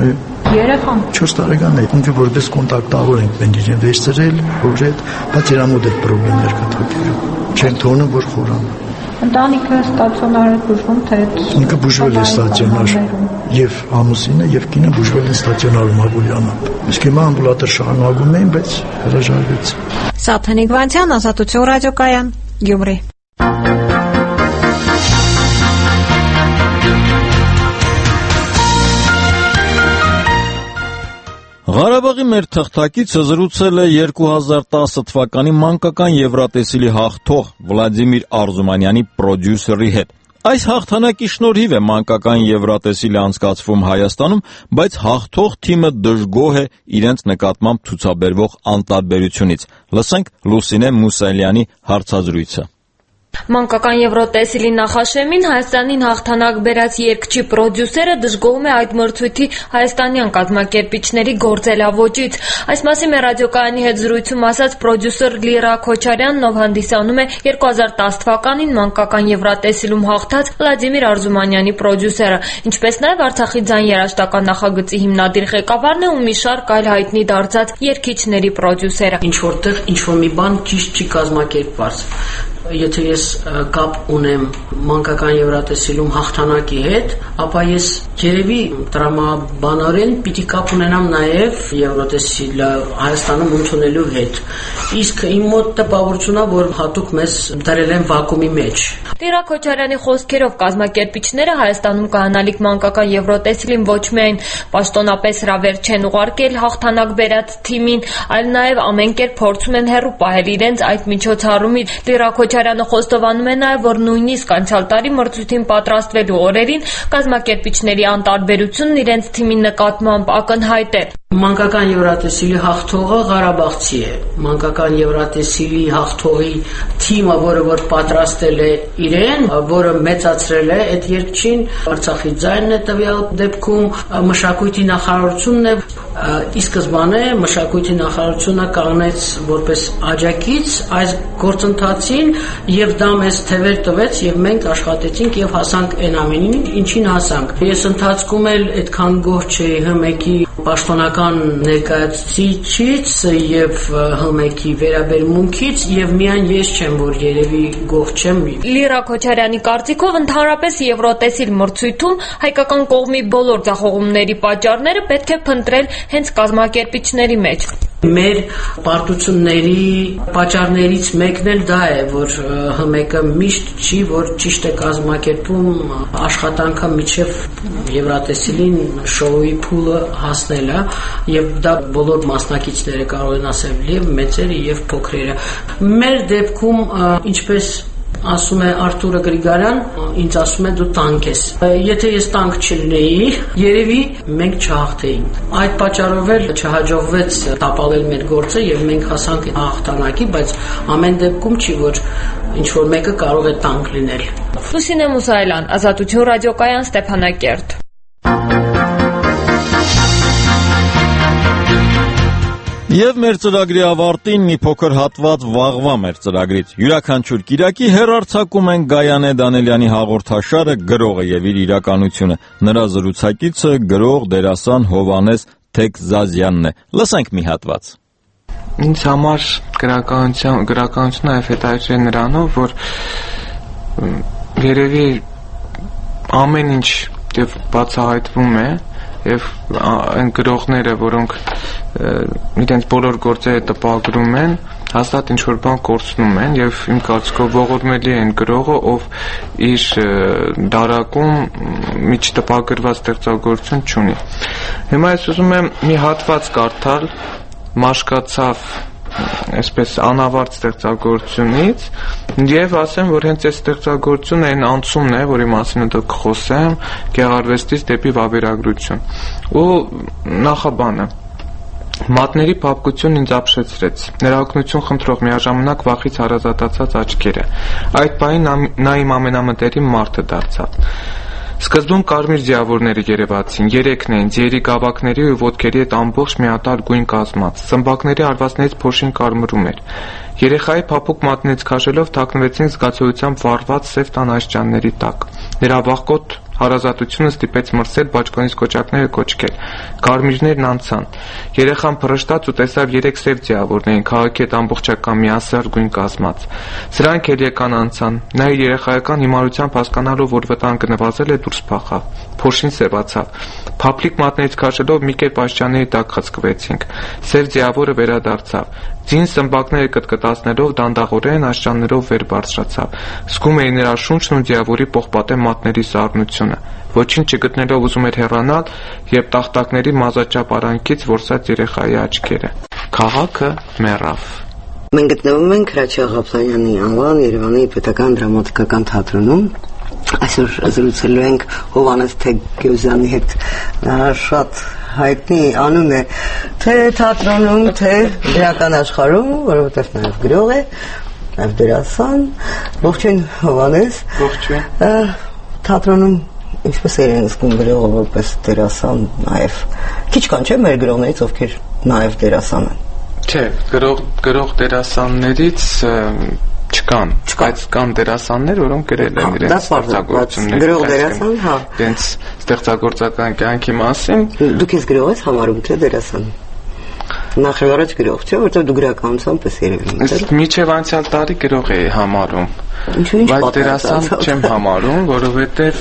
Speaker 15: Երեխան
Speaker 16: չորս տարեկան է, ինքը որպես կոնտակտավոր ենք մենք իրեն վերցրել, որ այդ բայց իր մոտ այդ խնդիրներ կա թողել։ Չեն թողնում, որ խորանա։
Speaker 15: Ընտանիքը ստացիոնար է բուժվում, թե
Speaker 16: ինքը բուժվել է ստացիոնար, եւ ամուսինը եւ կինը բուժվել են ստացիոնարում Աբովյանը։ Իսկ հիմա ամբուլատոր շարունակում էին, բայց հրաժարվեց։
Speaker 15: Սաթենիկ Վանցյան, Ազատություն ռադիոկայան, Գյումրի։
Speaker 1: Ղարաբաղի մեր թղթակիցը զրուցել է երկու հազար տասը թվականի մանկական Եվրատեսիլի հաղթող Վլադիմիր Արզումանյանի պրոդյուսերի հետ։ Այս հաղթանակի շնորհիվ է մանկական Եվրատեսիլը անցկացվում Հայաստանում, բայց հաղթող թիմը դժգոհ է իրենց նկատմամբ ցուցաբերվող անտարբերությունից։ Լսենք Լուսինե Մուսալյանի հարցազրույցը։
Speaker 19: Մանկական Եվրոտեսիլի նախաշեմին Հայաստանին հաղթանակ բերած երգչի պրոդյուսերը դժգոհում է այդ մրցույթի հայաստանյան կազմակերպիչների գործելավոճից։ Այս մասին մեր ռադիոկայանի հետ զրույցում ասաց պրոդյուսեր Լիրա Քոչարյանն, ով հանդիսանում է երկու հազար տասը թվականին մանկական Եվրատեսիլում հաղթած Վլադիմիր Արզումանյանի պրոդյուսերը, ինչպես նաև Արցախի ձայն երաժշտական նախագծի հիմնադիր ղեկավարն է ու մի շարք այլ հայտնի դարձած երգիչների պրոդյուսերը։
Speaker 20: Ինչ որտեղ ինչ որ մի բան ճիշտ չի կազմակերպված։ եթե ես կապ ունեմ մանկական եվրատեսիլում հաղթանակի հետ, ապա ես երևի տրամաբանորեն պիտի կապ ունենամ նաև եվրատեսիլը Հայաստանում ընդունելու հետ։ Իսկ իմ մոտ տպավորությունն է, որ հատուկ մեզ դրել են վակուումի մեջ։
Speaker 19: Տիրա Քոչարյանի խոսքերով կազմակերպիչները Հայաստանում կայանալիք մանկական եվրոտեսիլին ոչ միայն պաշտոնապես հրավեր չեն ուղարկել հաղթանակ բերած թիմին, այլ նաև ամեն կերպ փորձում են հեռու պահել իրենց այդ միջոցառումից։ Տիրա Քոչարյանը խոստովանում է նաև, որ նույնիսկ անցյալ տարի մրցույթին պատրաստվելու օրերին կազմակերպիչների անտարբերությունն իրենց թիմի նկատմամբ ակնհայտ է։
Speaker 20: Մանկական եվրատեսիլի հաղթողը Ղարաբաղցի է։ Մանկական եվրատեսիլի հաղթողի թիմը, որը որ պատրաստել է իրեն, որը մեծացրել է այդ երկչին, Արցախի ձայնն է տվյալ դեպքում, մշակույթի նախարարությունն է։ Ի սկզբանե մշակույթի նախարարությունը կանգնեց որպես աջակից այս գործընթացին եւ դա մեզ թևեր տվեց եւ մենք աշխատեցինք եւ հասանք այն ամենին, ինչին հասանք։ Ես ընթացքում էլ այդքան գոհ չէի հմեկի պաշտոնական ներկայացուցիչից եւ հմեկի վերաբերմունքից եւ միայն ես չեմ, որ երևի գոհ չեմ։
Speaker 19: Լիրա Քոչարյանի կարծիքով ընդհանրապես Եվրոտեսիլ մրցույթում հայկական կողմի բոլոր ձախողումների պատճառները պետք է փնտրել հենց կազմակերպիչների մեջ։
Speaker 20: Մեր պարտությունների պատճառներից մեկն էլ դա է, որ հմեկը միշտ չի, որ ճիշտ է կազմակերպում աշխատանքը միջև Եվրատեսիլին շոուի փուլը հասնելը եւ դա բոլոր մասնակիցները կարող են ասել եւ մեծերը եւ փոքրերը։ Մեր դեպքում ինչպես ասում է Արտուրը Գրիգարյան, ինձ ասում է դու տանկ ես։ Եթե ես տանկ չլինեի, երևի մենք չհաղթեինք։ Այդ պատճառով էլ չհաջողվեց տապալել մեր գործը եւ մենք հասանք հաղթանակի, բայց ամեն դեպքում չի, որ ինչ որ մեկը կարող է տանկ լինել։
Speaker 19: Լուսինե Մուսայելյան, Ազատություն ռադիոկայան, Ստեփանակերտ։
Speaker 1: Եվ մեր ծրագրի ավարտին մի փոքր հատված վաղվա մեր ծրագրից։ Յուրաքանչյուր կիրակի հեռարձակում են Գայանե Դանելյանի հաղորդաշարը «Գրողը եւ իր իրականությունը»։ Նրա զրուցակիցը գրող դերասան Հովհաննես Թեքզազյանն է։ Լսենք մի հատված։
Speaker 21: Ինձ համար գրականություն, գրականությունը հետաքրքիր է նրանով, որ երևի ամեն ինչ եւ բացահայտվում է եւ այն գրողները, որոնք իրենց բոլոր գործերը տպագրում են, հաստատ ինչ որ բան կորցնում են եւ իմ կարծիքով ողորմելի է այն գրողը, ով իր դարակում միջտպագրված ստեղծագործություն չունի։ Հիմա ես ուզում եմ մի հատված կարդալ մաշկացավ այսպես անավարտ ստեղծագործությունից եւ ասեմ, որ հենց այս ստեղծագործությունը այն անցումն է, որի մասին դուք կխոսեմ, գեղարվեստից դեպի վավերագրություն։ Ու նախաբանը Մատների փափկությունն ինձ ապշեցրեց։ Նրա օգնություն խնդրող միաժամանակ վախից հարազատացած աչքերը։ Այդ պահին նա իմ ամենամտերիմ մարդը դարձավ։ Սկզբում կարմիր ձիավորները երևացին, երեքն էին, ձիերի գավակների ու ոտքերի հետ ամբողջ միատարր գույն կազմած։ Սմբակների արվածներից փոշին կարմրում էր։ Երեխայի փափուկ մատներից քաշելով թաքնվեցին զգացողությամբ վառված սև տան աստիճանների տակ։ Նրա վախկոտ հարազատությունը ստիպեց մրսել, բաճկոնից կոճակները կոչկել։ Կարմիրներն անցան։ Երեխան փռշտաց ու տեսավ երեք սև ձիավորներին, քաղաքի հետ ամբողջական միասեռ գույն կազմած։ Սրանք էլ եկան անցան։ Նա իր երեխայական հիմարությամբ հասկանալով, որ վտանգը նվազել է, դուրս փախավ։ Փոշին սևացավ։ Փափլիկ մատներից քաշելով մի կերպ աստիճանների տակ խցկվեցինք։ Սև ձիավորը վերադարձավ։ Ձին սմբակները կտկտացնելով դանդաղորեն աստիճաններով վեր բարձրացավ։ Զգում էի նրա շունչն ու ձիավորի պողպատե մատների սառնությունը։ Ոչինչ չգտնելով ուզում էր հեռանալ, երբ տախտակների մազաչափ արանքից որսաց երեխայի աչքերը։ Քաղաքը մեռավ։
Speaker 22: Մենք գտնվում ենք Հրաչյա Ղափլանյանի անվան Երևանի պետական դրամատիկական թատրոնում։ Այսօր զրուցելու ենք Հովհաննես Թեքզազյանի հետ։ Նա շատ հայտնի անուն է թե թատրոնում, թե դրական աշխարհում, որովհետև նաև գրող է, նաև դերասան։ Ողջույն Հովհաննես։ Ողջույն։ Թատրոնում ինչպես է զգում գրողը որպես դերասան, նաև քիչ կան չէ մեր գրողներից, ովքեր նաև դերասան են։
Speaker 21: Չէ, գրող գրող դերասաններից չկան, բայց կան դերասաններ, որոնք գրել են իրենց ստեղծագործությունները։ Գրող դերասան, հա։ Իրենց ստեղծագործական կյանքի մասին։
Speaker 22: Դուք ես գրող ես համարում, թե դերասան։ Նախևառաջ գրող չէ, որտեղ դու գրականությամբ ես երևի։
Speaker 21: Իսկ միջև անցյալ տարի գրող էի համարում։
Speaker 22: Ինչու՞ ինչ
Speaker 21: բայց դերասան չեմ համարում, որովհետև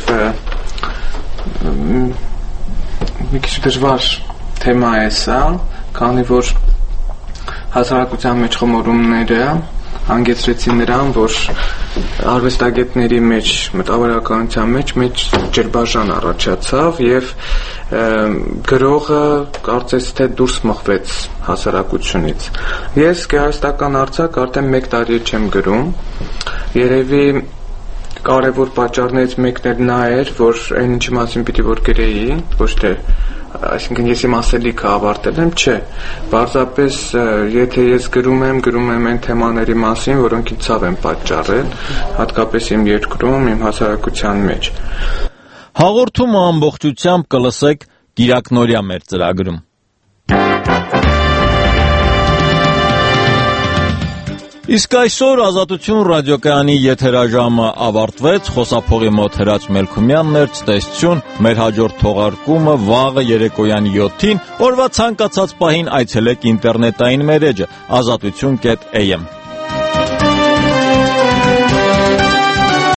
Speaker 21: մի քիչ դժվար թեմա է սա, քանի որ հասարակության մեջ խմորումները հանգեցրեցին նրան, որ արվեստագետների մեջ, մտավորականության մեջ մեջ ջրբաժան առաջացավ եւ գրողը կարծես թե դուրս մղվեց հասարակությունից։ Ես գեղարվեստական արձակ արդեն մեկ տարի չեմ գրում։ Երևի կարևոր պատճառներից մեկն էլ նա էր, որ այն ինչի մասին պիտի որ գրեի, ոչ թե այսինքն ես իմ ասելիքը ավարտել եմ, չէ, պարզապես եթե ես գրում եմ, գրում եմ այն թեմաների մասին, որոնք ինձ ցավ են պատճառել, հատկապես իմ երկրում, իմ հասարակության մեջ։
Speaker 1: Հաղորդումը ամբողջությամբ կլսեք Կիրակնորյա մեր ծրագրում։ Իսկ այսօր Ազատություն ռադիոկայանի եթերաժամը ավարտվեց, խոսափողի մոտ Հրաչ Մելքումյանն էր, ցտեսություն, մեր հաջորդ թողարկումը վաղը երեկոյան յոթին, օրվա ցանկացած պահին այցելեք ինտերնետային մեր էջը ազատություն կետ a m